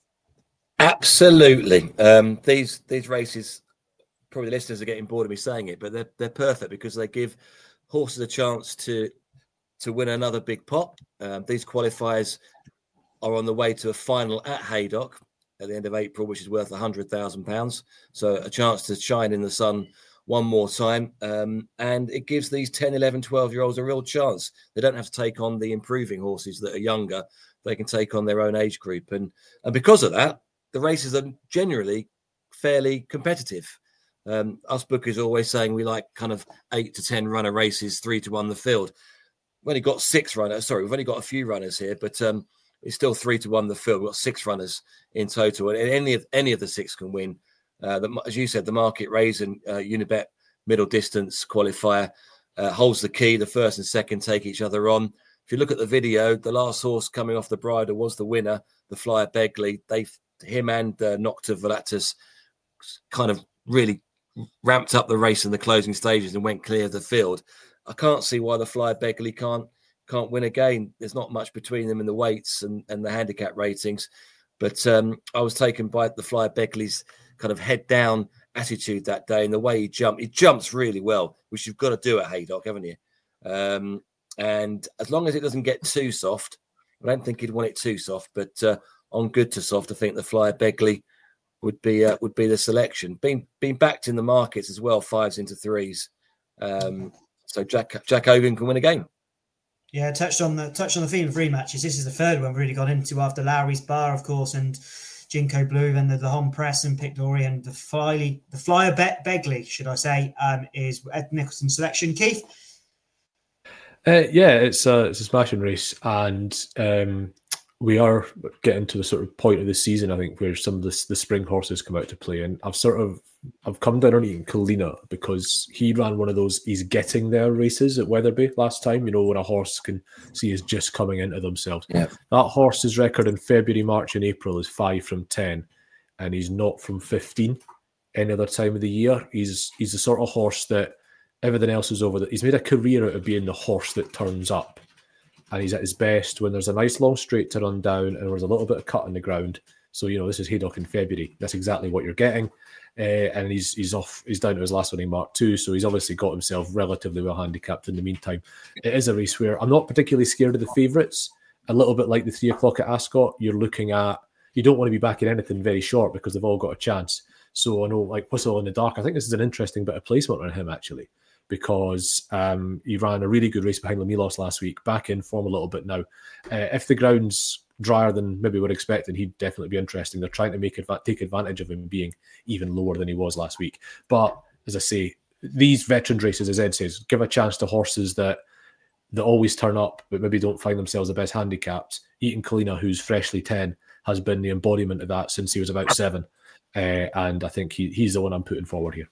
Absolutely. Um, these these races, probably the listeners are getting bored of me saying it, but they're they're perfect because they give horses a chance to to win another big pot. Um, these qualifiers are on the way to a final at Haydock at the end of April, which is worth one hundred thousand pounds. So a chance to shine in the sun one more time. Um, and it gives these ten, eleven, twelve-year-olds a real chance. They don't have to take on the improving horses that are younger. They can take on their own age group. And, and because of that, the races are generally fairly competitive. Um, us bookers are always saying we like kind of eight to ten runner races, three to one the field. We've only got six runners. Sorry, we've only got a few runners here, but um, it's still three to one the field. We've got six runners in total, and any of any of the six can win. Uh, the, as you said, the Market Race and uh, Unibet Middle Distance Qualifier uh, holds the key. The first and second take each other on. If you look at the video, the last horse coming off the bridle was the winner, the Flyer Bedgley. They, him and uh, Nocte Valitus kind of really ramped up the race in the closing stages and went clear of the field. I can't see why the Flyer Bedgley can't can't win again. There's not much between them in the weights and, and the handicap ratings. But um, I was taken by the Flyer Bedgley's kind of head down attitude that day and the way he jumped. He jumps really well, which you've got to do at Haydock, haven't you? Um, and as long as it doesn't get too soft, I don't think he'd want it too soft, but uh, on good to soft, I think the Flyer Bedgley would be uh, would be the selection. Being being backed in the markets as well, fives into threes. Um, so Jack Jack Hogan can win a game. Yeah, touched on the touched on the theme of rematches. This is the third one we really got into after Lowry's Bar, of course, and Jinko Blue, and the, the Hon Press and Pictorian. The Flyer the Flyer Be- Bedgley, should I say, um, is Ed Nicholson's selection. Keith. Uh, yeah, it's a it's a smashing race, and um, we are getting to the sort of point of the season, I think, where some of the, the spring horses come out to play. And I've sort of, I've come down on Eaton Collina because he ran one of those he's getting there races at Wetherby last time, you know, when a horse can see is just coming into themselves. Yeah. That horse's record in February, March and April is five from ten, and he's not from fifteen any other time of the year. He's he's the sort of horse that everything else is over. That he's made a career out of being the horse that turns up. And he's at his best when there's a nice long straight to run down and there's a little bit of cut in the ground. So, you know, this is Haydock in February. That's exactly what you're getting. Uh, and he's he's off. He's down to his last winning mark too. So he's obviously got himself relatively well handicapped in the meantime. It is a race where I'm not particularly scared of the favourites. A little bit like the three o'clock at Ascot, you're looking at, you don't want to be backing anything very short because they've all got a chance. So I know, like Whistle in the Dark, I think this is an interesting bit of placement on him actually, because um, he ran a really good race behind Lamilos last week, back in form a little bit now. Uh, if the ground's drier than maybe we're expecting, he'd definitely be interesting. They're trying to make adva- take advantage of him being even lower than he was last week. But as I say, these veteran races, as Ed says, give a chance to horses that that always turn up, but maybe don't find themselves the best handicapped. Eaton Collina, who's freshly ten, has been the embodiment of that since he was about seven. Uh, and I think he, he's the one I'm putting forward here.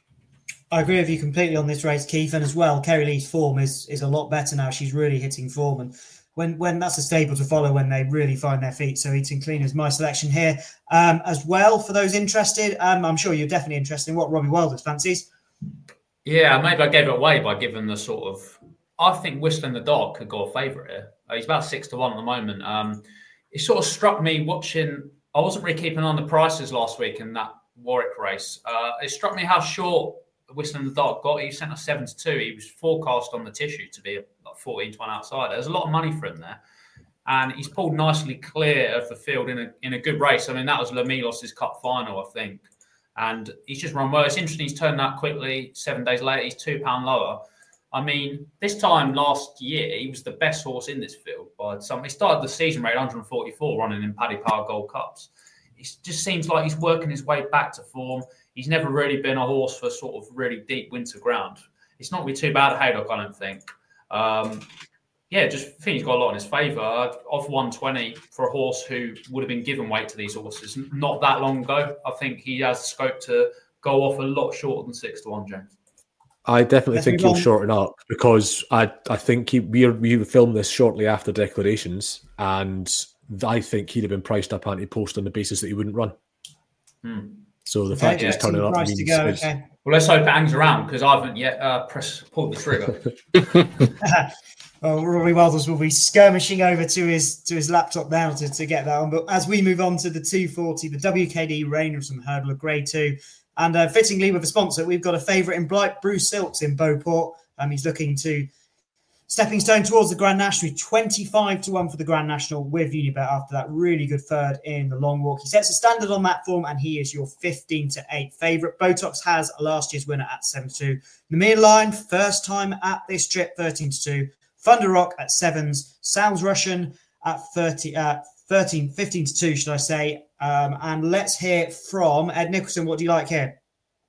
I agree with you completely on this race, Keith, and as well, Kerry Lee's form is is a lot better now. She's really hitting form, and when when that's a stable to follow when they really find their feet. So Eaton Collina is my selection here um, as well. For those interested, um, I'm sure you're definitely interested in what Robbie Wilder's fancies. Yeah, maybe I gave it away by giving the sort of. I think Whistling the Dog could go a favourite here. Uh, he's about six to one at the moment. Um, it sort of struck me watching. I wasn't really keeping on the prices last week in that Warwick race. Uh, it struck me how short Whistling the Dog got. He sent us seven to two. He was forecast on the tissue to be a like fourteen to one outsider. There's a lot of money for him there, and he's pulled nicely clear of the field in a in a good race. I mean, that was Lamilos's Cup final, I think, and he's just run well. It's interesting he's turned that quickly. Seven days later, he's two pound lower. I mean, this time last year, he was the best horse in this field by some. He started the season rate one forty-four, running in Paddy Power Gold Cups. It just seems like he's working his way back to form. He's never really been a horse for sort of really deep winter ground. It's not really too bad at Haydock, I don't think. Um, yeah, just think he's got a lot in his favour. Off one twenty for a horse who would have been given weight to these horses not that long ago. I think he has the scope to go off a lot shorter than six to one, James. I definitely Let's think move he'll on. shorten up because I I think he we we filmed this shortly after declarations, and I think he'd have been priced up anti-post on the basis that he wouldn't run. Hmm. So the Okay, fact that yeah, he's turning team up price means to go. it's- Okay. Well, let's hope it hangs around because I haven't yet uh, press, pulled the trigger. Well, Rory Welders will be skirmishing over to his to his laptop now to, to get that on. But as we move on to the two forty, the W K D Reigners Hurdler Grade two, and uh, fittingly with a sponsor, we've got a favourite in Blight, Bruce Silks in Beauport. Um, he's looking to stepping stone towards the Grand National, twenty-five to one for the Grand National with Unibet after that really good third in the long walk. He sets a standard on that form, and he is your fifteen to eight favourite. Botox has last year's winner at seven to two. The main line, first time at this trip, thirteen to two. Thunder Rock at sevens. Sounds Russian at thirty, uh, thirteen, fifteen to two, should I say. Um, and let's hear from Ed Nicholson. What do you like here?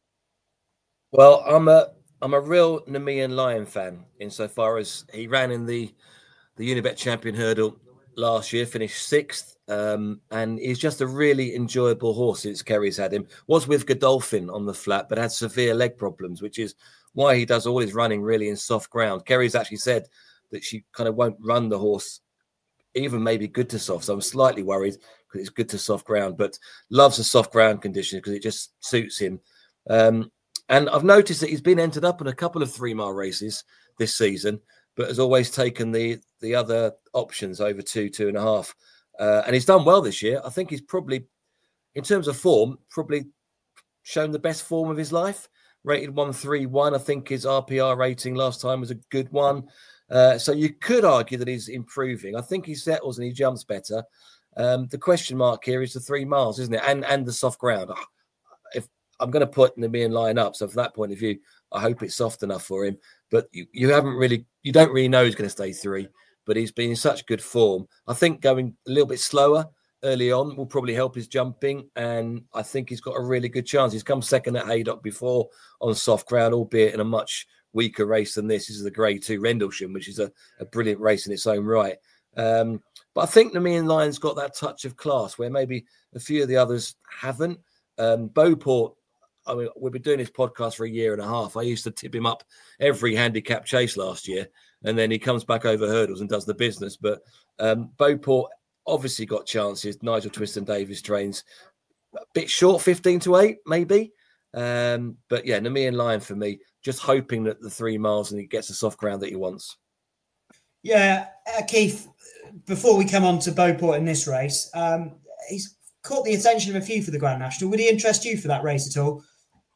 Well, I'm a I'm a real Nemean Lion fan insofar as he ran in the the Unibet Champion Hurdle last year, finished sixth, um, and he's just a really enjoyable horse since Kerry's had him. Was with Godolphin on the flat, but had severe leg problems, which is why he does all his running really in soft ground. Kerry's actually said that she kind of won't run the horse, even maybe good to soft. So I'm slightly worried because it's good to soft ground, but loves the soft ground condition because it just suits him. Um, And I've noticed that he's been entered up in a couple of three-mile races this season, but has always taken the the other options over two, two and a half. Uh, and he's done well this year. I think he's probably, in terms of form, probably shown the best form of his life. Rated one thirty-one. I think his R P R rating last time was a good one. Uh, so you could argue that he's improving. I think he settles and he jumps better. Um, the question mark here is the three miles, isn't it? And and the soft ground. If I'm going to put Nemean Lion up, so from that point of view, I hope it's soft enough for him. But you, you haven't really, you don't really know who's going to stay three. But he's been in such good form. I think going a little bit slower early on will probably help his jumping, and I think he's got a really good chance. He's come second at Haydock before on soft ground, albeit in a much weaker race than this. This is the Grade Two Rendlesham, which is a, a brilliant race in its own right. Um, But I think Nemean Lion's got that touch of class where maybe a few of the others haven't. Um, Beauport, I mean, we've been doing this podcast for a year and a half. I used to tip him up every handicap chase last year, and then he comes back over hurdles and does the business. But um, Beauport obviously got chances. Nigel Twiston-Davies trains a bit short, fifteen to eight, maybe. Um, but yeah, Nemean Lion for me, just hoping that the three miles and he gets the soft ground that he wants. Yeah, uh, Keith, before we come on to Beauport in this race, um, he's caught the attention of a few for the Grand National. Would he interest you for that race at all?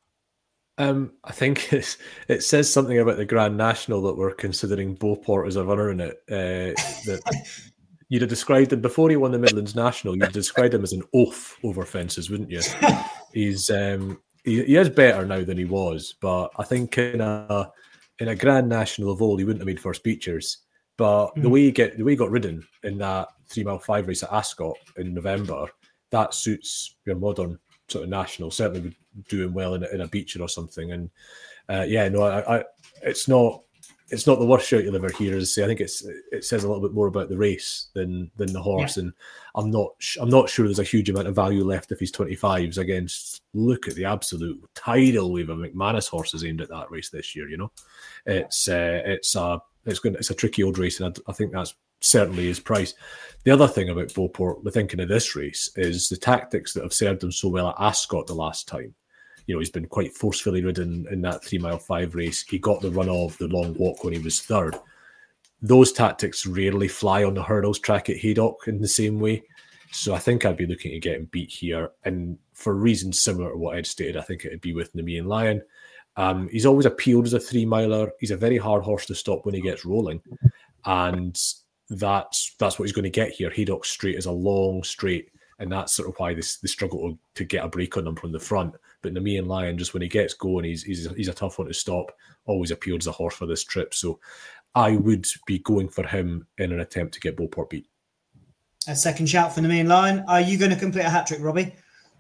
Um, I think it's, it says something about the Grand National that we're considering Beauport as a runner in it. Uh, that you'd have described him, before he won the Midlands National, you'd have described him as an oaf over fences, wouldn't you? He's um, he, he is better now than he was, but I think in a in a Grand National of old, he wouldn't have made first features. But mm. the way he get the way he got ridden in that three mile five race at Ascot in November, that suits your modern sort of national. Certainly would doing well in a, in a beacher or something. And uh, yeah, no, I, I, it's not it's not the worst shout you'll ever hear. As I say, I think it's it says a little bit more about the race than than the horse. Yeah. And I'm not I'm not sure there's a huge amount of value left if he's twenty-fives against. Look at the absolute tidal wave of McManus horses aimed at that race this year. You know, it's uh, it's a it's going it's a tricky old race, and I, I think that's certainly his price. The other thing about Beauport, the thinking of this race, is the tactics that have served him so well at Ascot the last time. You know, he's been quite forcefully ridden in that three mile five race. He got the run of the long walk when he was third. Those tactics rarely fly on the hurdles track at Haydock in the same way. So I think I'd be looking at getting beat here. And for reasons similar to what Ed stated, I think it'd be with Nemean Lion. Um, he's always appealed as a three miler. He's a very hard horse to stop when he gets rolling. And that's that's what he's going to get here. Haydock Straight is a long straight. And that's sort of why this they struggle to get a break on him from the front. But Nemean Lion, just when he gets going, he's he's he's a tough one to stop. Always appealed as a horse for this trip. So I would be going for him in an attempt to get Beauport beat. A second shout for Nemean Lion. Are you going to complete a hat trick, Robbie?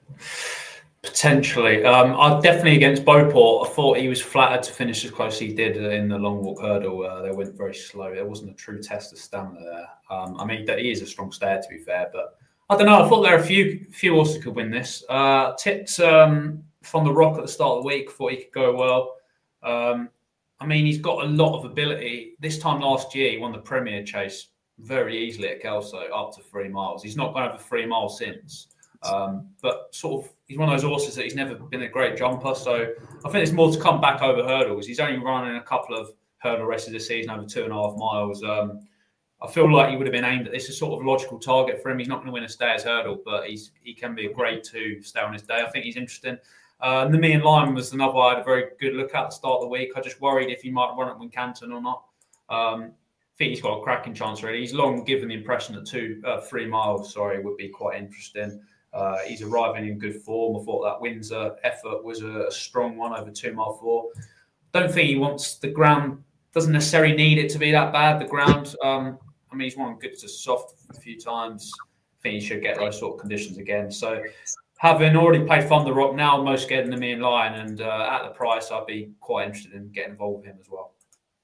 Potentially. Um, I'm definitely against Beauport. I thought he was flattered to finish as close as he did in the long walk hurdle. Uh, they went very slow. There wasn't a true test of stamina there. Um, I mean, he is a strong stayer, to be fair, but I don't know. I thought there were a few few horses that could win this. Uh, tipped um, from the Rock at the start of the week. Thought he could go well. Um, I mean, he's got a lot of ability. This time last year, he won the Premier Chase very easily at Kelso, up to three miles. He's not gone over three miles since. Um, but sort of, he's one of those horses that he's never been a great jumper. So I think there's more to come back over hurdles. He's only running a couple of hurdle races this season over two and a half miles. Um, I feel like he would have been aimed at this as sort of logical target for him. He's not going to win a stayers hurdle, but he's he can be a grade two stay on his day. I think he's interesting. Uh, Nemean Lion was another I had a very good look at at the start of the week. I just worried if he might run at Wincanton or not. Um, I think he's got a cracking chance really. He's long given the impression that two, uh, three miles, sorry, would be quite interesting. Uh, he's arriving in good form. I thought that Windsor effort was a, a strong one over two mile four. Don't think he wants the ground, doesn't necessarily need it to be that bad. The ground, um, I mean, he's won good to soft a few times. I think he should get those sort of conditions again. So, having already played Thunder Rock, now I'm most scared of Nemean Lion, and uh, at the price, I'd be quite interested in getting involved with him as well.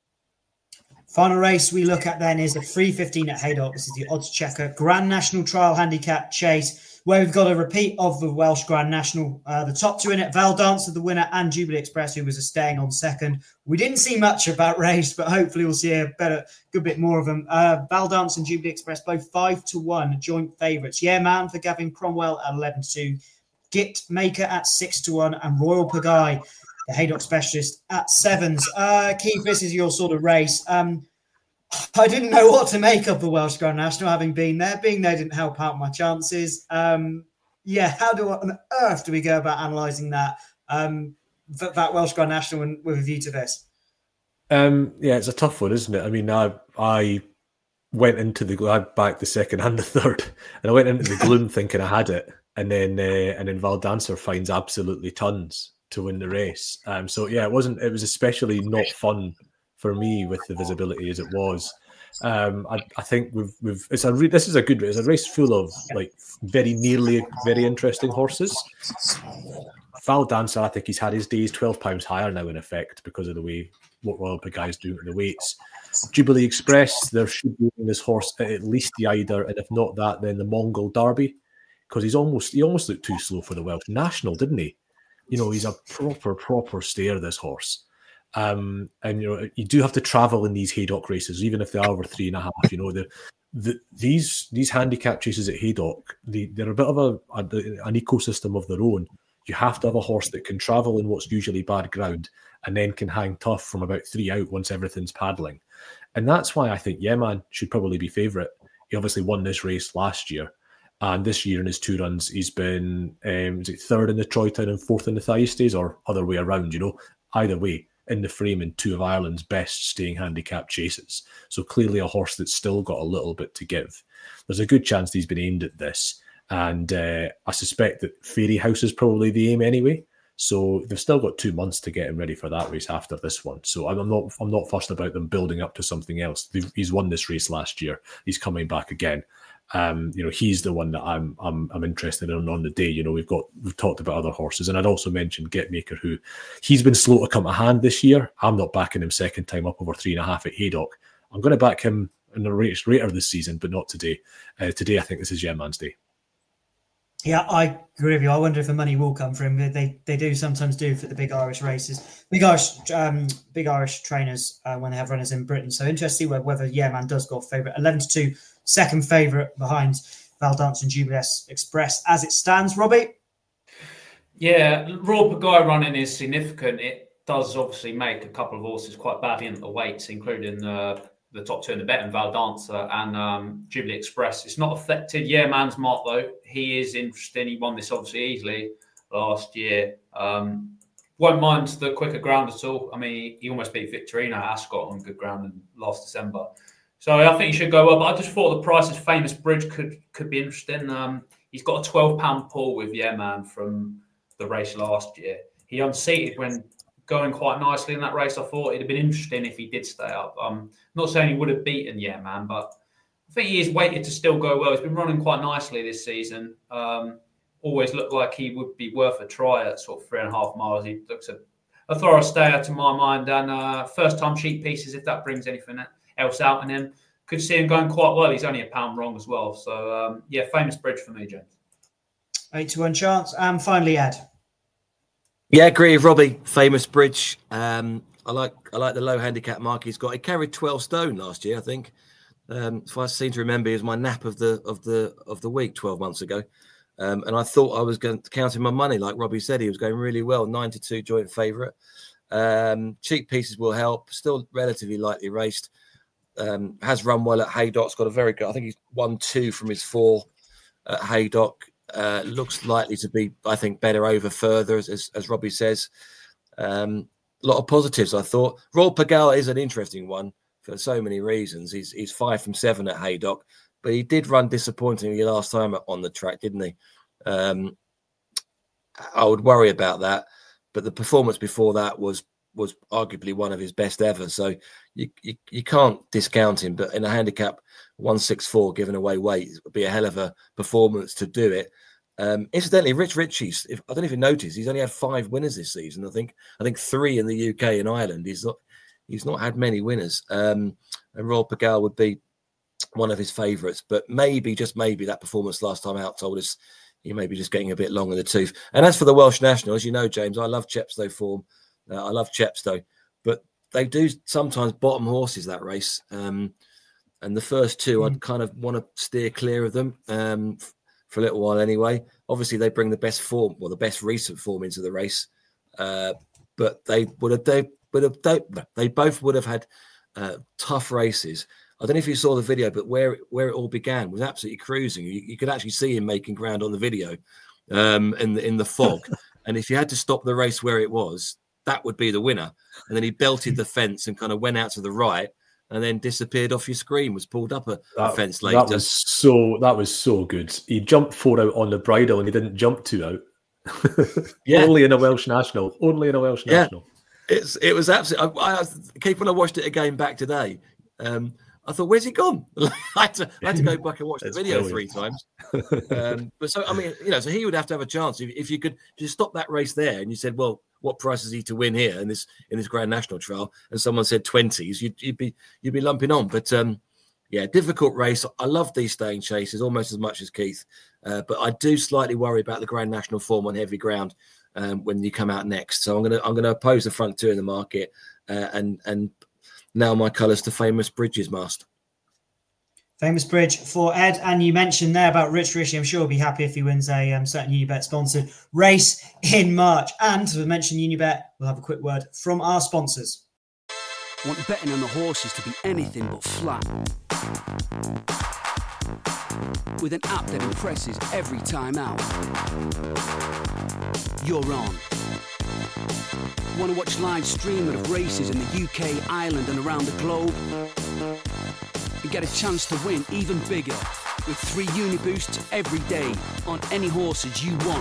Final race we look at then is the three fifteen at Haydock. This is the odds checker Grand National Trial Handicap Chase, where we've got a repeat of the Welsh Grand National. Uh, the top two in it, Val Dancer, the winner, and Jubilee Express, who was a staying on second. We didn't see much of that race, but hopefully we'll see a better, good bit more of them. Uh, Val Dancer and Jubilee Express, both five to one, joint favourites. Yeah, man, for Gavin Cromwell at eleven to two. Git Maker at six to one, and Royal Pagaille, the Haydock specialist, at sevens. Uh, Keith, this is your sort of race. Um, I didn't know what to make of the Welsh Grand National, having been there. Being there didn't help out my chances. Um, yeah, how do on earth do we go about analysing that um, that, that Welsh Grand National and with a view to this? Um, yeah, it's a tough one, isn't it? I mean, I I went into the I backed the second and the third, and I went into the gloom thinking I had it, and then uh, and then Val Dancer finds absolutely tons to win the race. Um, so yeah, it wasn't. It was especially not fun for me with the visibility as it was. Um, I, I think we've we've it's a re- this is a good race. It's a race full of like very nearly very interesting horses. Val Dancer, I think he's had his days twelve pounds higher now in effect because of the way what Royal Pagaille is doing to the weights. Jubilee Express, there should be in this horse at least the Eider, and if not that, then the Mongol Derby, because he's almost he almost looked too slow for the Welsh National, didn't he? You know, he's a proper proper stayer, this horse. Um, and you know, you do have to travel in these Haydock races, even if they are over three and a half. You know, the, the these these handicap chases at Haydock, they, they're a bit of a, a an ecosystem of their own. You have to have a horse that can travel in what's usually bad ground and then can hang tough from about three out once everything's paddling. And that's why I think Yeman should probably be favourite. He obviously won this race last year. And this year in his two runs, he's been um, is it third in the Troy Town and fourth in the Thyestes, or other way around, you know. Either way, in the frame in two of Ireland's best staying handicap chases. So clearly a horse that's still got a little bit to give. There's a good chance he's been aimed at this. And uh, I suspect that Fairy House is probably the aim anyway. So they've still got two months to get him ready for that race after this one. So I'm not I'm not fussed about them building up to something else. They've, he's won this race last year. He's coming back again. Um, you know, he's the one that I'm I'm I'm interested in on the day. You know, we've got we've talked about other horses, and I'd also mentioned Getmaker, who he's been slow to come to hand this year. I'm not backing him second time up over three and a half at Haydock. I'm going to back him in the race later this season, but not today. Uh, today, I think this is Yeman's day. Yeah, I agree with you. I wonder if the money will come for him. They they do sometimes do for the big Irish races, big Irish um, big Irish trainers uh, when they have runners in Britain. So interesting whether Yeman does go favourite. eleven to two, second favourite behind Valdance and Jubilee Express as it stands. Robbie? Yeah, Royal Pagaille running is significant. It does obviously make a couple of horses quite badly in the weights, including uh, the top two in the betting, Valdance and um, Jubilee Express. It's not affected Yeman's mark, though. He is interesting. He won this obviously easily last year. Um, won't mind the quicker ground at all. I mean, he almost beat Victorino Ascot on good ground in last December. So I think he should go up. I just thought the price of Famous Bridge could could be interesting. Um, he's got a twelve pound pull with Yeman from the race last year. He unseated when going quite nicely in that race. I thought it'd have been interesting if he did stay up. Um, not saying he would have beaten Yeman, but I think he is weighted to still go well. He's been running quite nicely this season. Um, always looked like he would be worth a try at sort of three and a half miles. He looks a, a thorough stayer to my mind, and uh, first time cheap pieces, if that brings anything else out in him. Could see him going quite well. He's only a pound wrong as well. So, um, yeah, Famous Bridge for me, James. eight to one chance. And finally, Ed. Yeah, agree with Robbie. Famous Bridge. Um, I like I like the low handicap mark he's got. He carried twelve stone last year, I think. Um, if I seem to remember, it was my nap of the of the of the week twelve months ago. Um, and I thought I was going to counting my money, like Robbie said. He was going really well. Nine to two joint favourite. Um, cheap pieces will help. Still relatively lightly raced. Um, has run well at Haydock. Got a very good. I think he's won two from his four at Haydock. Uh, looks likely to be, I think, better over further, as as, as Robbie says. Um, a lot of positives, I thought. Royal Pagaille is an interesting one for so many reasons. He's he's five from seven at Haydock, but he did run disappointingly last time on the track, didn't he? Um, I would worry about that, but the performance before that was was arguably one of his best ever. So you you, you can't discount him. But in a handicap one sixty-four, giving away weight, it would be a hell of a performance to do it. Um, incidentally, Rich Ritchie's, if I don't even notice, he's only had five winners this season. I think I think three in the U K and Ireland. He's not he's not had many winners. Um, and Royal Pagaille would be one of his favourites. But maybe, just maybe, that performance last time out told us he may be just getting a bit long in the tooth. And as for the Welsh National, as you know, James, I love Chepstow form. Uh, I love Chepstow, but they do sometimes bottom horses that race. Um, and the first two, mm. I'd kind of want to steer clear of them um, for a little while anyway. Obviously, they bring the best form, well, the best recent form into the race. Uh, but they would have, they would have, they, they both would have had uh, tough races. I don't know if you saw the video, but where where it all began was absolutely cruising. You, you could actually see him making ground on the video um, in the in the fog. And if you had to stop the race where it was, that would be the winner. And then he belted the fence and kind of went out to the right and then disappeared off your screen, was pulled up a, that, a fence later. That was so that was so good. He jumped four out on the bridle and he didn't jump two out. Yeah. Only in a Welsh National. Only in a Welsh yeah. National. It's It was absolutely... I, I keep when I watched it again back today, um, I thought, where's he gone? I, had to, I had to go back and watch the video brilliant. three times. Um, but so, I mean, you know, so he would have to have a chance. If, if you could just stop that race there and you said, well, what price is he to win here in this in this Grand National trial, and someone said twenties, you'd, you'd be you'd be lumping on. But um, yeah, difficult race. I love these staying chases almost as much as Keith, uh, but I do slightly worry about the Grand National form on heavy ground um, when you come out next. So I'm gonna I'm gonna oppose the front two in the market uh, and and now my colours to Famous Bridges Mast. Famous Bridge for Ed. And you mentioned there about Rich Rishi. I'm sure he'll be happy if he wins a um, certain Unibet sponsored race in March. And as we mentioned Unibet, we'll have a quick word from our sponsors. Want betting on the horses to be anything but flat? With an app that impresses every time out. You're on. Want to watch live streaming of races in the U K, Ireland and around the globe? And get a chance to win even bigger with three Uniboosts every day on any horses you want.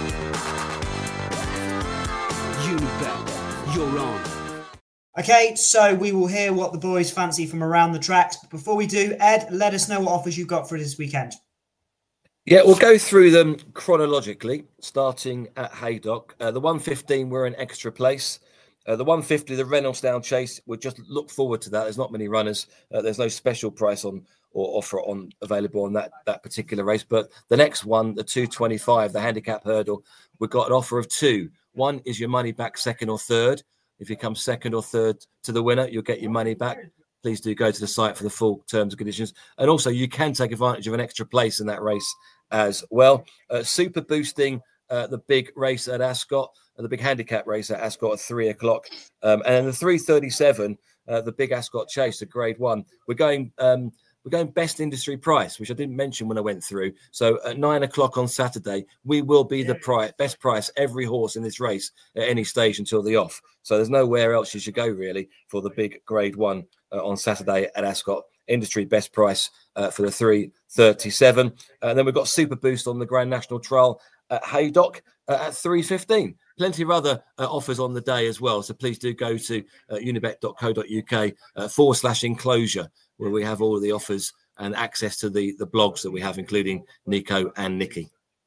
Unibet, you're on. Okay, so we will hear what the boys fancy from around the tracks. But before we do, Ed, let us know what offers you've got for this weekend. Yeah, we'll go through them chronologically, starting at Haydock. Uh, the one fifteen, we're in extra place. Uh, the one fifty, the Reynoldsdown Chase, we'll just look forward to that. There's not many runners. Uh, there's no special price on or offer on available on that, that particular race. But the next one, the two twenty-five, the handicap hurdle, we've got an offer of two. One is your money back second or third. If you come second or third to the winner, you'll get your money back. Please do go to the site for the full terms and conditions. And also, you can take advantage of an extra place in that race as well. Uh, super boosting uh, the big race at Ascot, uh, the big handicap race at Ascot at three o'clock. Um, and then the three thirty-seven, uh, the big Ascot Chase, the grade one. We're going... Um, We're going best industry price, which I didn't mention when I went through. So at nine o'clock on Saturday, we will be the price, best price every horse in this race at any stage until the off. So there's nowhere else you should go really for the big grade one uh, on Saturday at Ascot. Industry best price uh, for the three thirty-seven. Uh, and then we've got Super Boost on the Grand National Trial at Haydock uh, at three fifteen. Plenty of other uh, offers on the day as well. So please do go to uh, unibet.co.uk uh, forward slash enclosure, where we have all of the offers and access to the, the blogs that we have, including Nico and Nikki.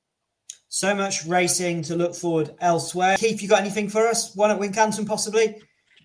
So much racing to look forward elsewhere. Keith, you got anything for us? One at Wincanton, possibly?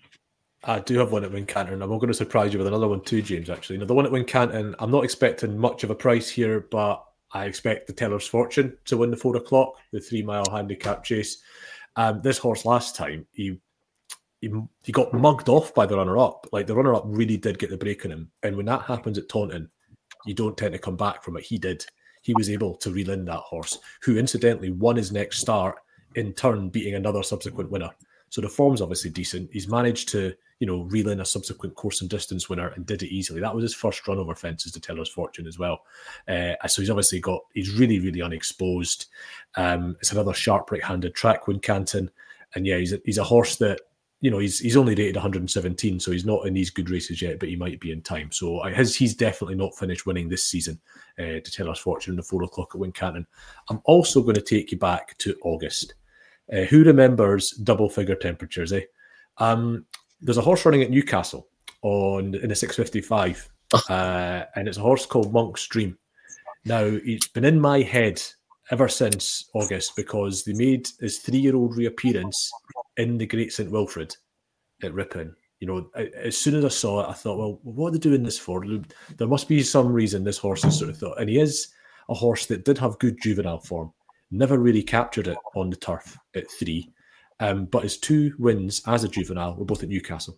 I do have one at Wincanton. I'm going to surprise you with another one too, James, actually. Now, the one at Wincanton, I'm not expecting much of a price here, but I expect the Teller's Fortune to win the four o'clock, the three-mile handicap chase. Um, this horse last time, he, he he got mugged off by the runner-up. Like, the runner-up really did get the break on him. And when that happens at Taunton, you don't tend to come back from it. He did. He was able to reel in that horse, who incidentally won his next start, in turn beating another subsequent winner. So the form's obviously decent. He's managed to, you know, reel in a subsequent course and distance winner and did it easily. That was his first run over fences to Teller's Fortune as well. Uh, so he's obviously got, he's really, really unexposed. Um, it's another sharp right-handed track, Wincanton. And yeah, he's a, he's a horse that, you know, he's he's only rated one hundred seventeen, so he's not in these good races yet, but he might be in time. So his, he's definitely not finished winning this season uh, to Teller's Fortune in the four o'clock at Wincanton. I'm also going to take you back to August. Uh, who remembers double figure temperatures, eh? Um, there's a horse running at Newcastle on in the six fifty-five, uh, and it's a horse called Monk's Dream. Now, it's been in my head ever since August because they made his three-year-old reappearance in the Great Saint Wilfrid at Ripon. You know, as soon as I saw it, I thought, well, what are they doing this for? There must be some reason this horse is sort of thought. And he is a horse that did have good juvenile form. Never really captured it on the turf at three. Um, but his two wins as a juvenile were both at Newcastle.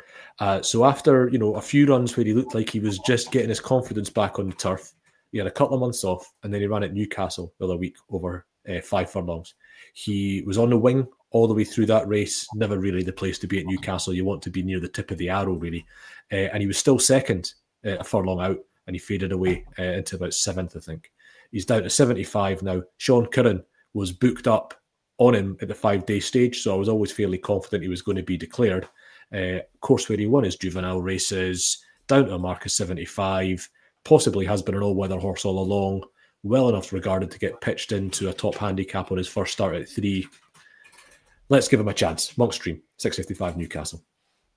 Uh, so after, you know, a few runs where he looked like he was just getting his confidence back on the turf, he had a couple of months off, and then he ran at Newcastle the other week over uh, five furlongs. He was on the wing all the way through that race. Never really the place to be at Newcastle. You want to be near the tip of the arrow, really. Uh, and he was still second uh, a furlong out, and he faded away uh, into about seventh, I think. He's down to seventy-five now. Sean Curran was booked up on him at the five-day stage, so I was always fairly confident he was going to be declared. Uh, course where he won his juvenile races, down to a mark of seventy-five, possibly has been an all-weather horse all along, well enough regarded to get pitched into a top handicap on his first start at three. Let's give him a chance. Monk's Dream, six fifty-five Newcastle.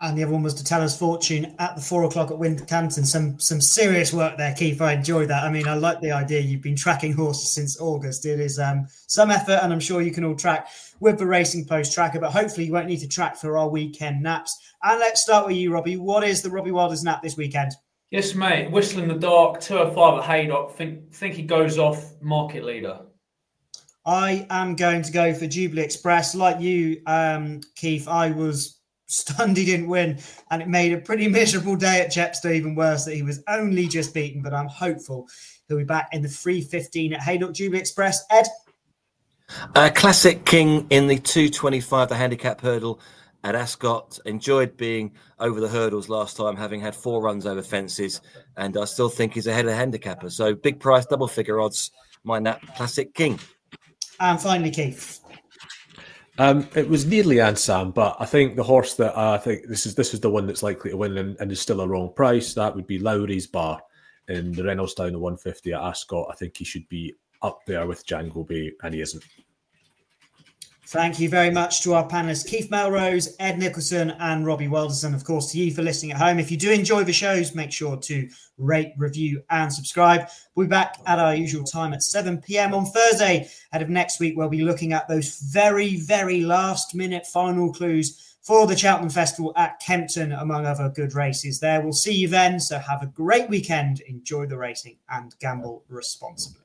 And the other one was to Teller's Fortune at the four o'clock at Wincanton. Some some serious work there, Keith. I enjoyed that. I mean, I like the idea. You've been tracking horses since August. It is um, some effort, and I'm sure you can all track with the Racing Post tracker, but hopefully you won't need to track for our weekend naps. And let's start with you, Robbie. What is the Robbie Wilders nap this weekend? Yes, mate. Whistle in the Dark, two oh five at Haydock. Think, think he goes off market leader. I am going to go for Jubilee Express. Like you, um, Keith, I was stunned he didn't win, and it made a pretty miserable day at Chepstow, even worse that he was only just beaten, but I'm hopeful he'll be back in the three fifteen at Haydock. Jubilee Express. Ed? Uh, Classic King in the two twenty-five, the handicap hurdle at Ascot. Enjoyed being over the hurdles last time, having had four runs over fences, and I still think he's ahead of the handicapper. So big price, double figure odds, my nap, Classic King. And finally, Keith. Um, it was nearly Ansam, but I think the horse that uh, I think this is this is the one that's likely to win and, and is still a wrong price. That would be Lowry's Bar in the Reynolds Down at one fifty at Ascot. I think he should be up there with Django Bay, and he isn't. Thank you very much to our panelists, Keith Melrose, Ed Nicholson, and Robbie Wilderson. Of course, to you for listening at home. If you do enjoy the shows, make sure to rate, review, and subscribe. We'll be back at our usual time at seven p.m. on Thursday. Ahead of next week, we'll be looking at those very, very last-minute final clues for the Cheltenham Festival at Kempton, among other good races there. We'll see you then, so have a great weekend. Enjoy the racing and gamble responsibly.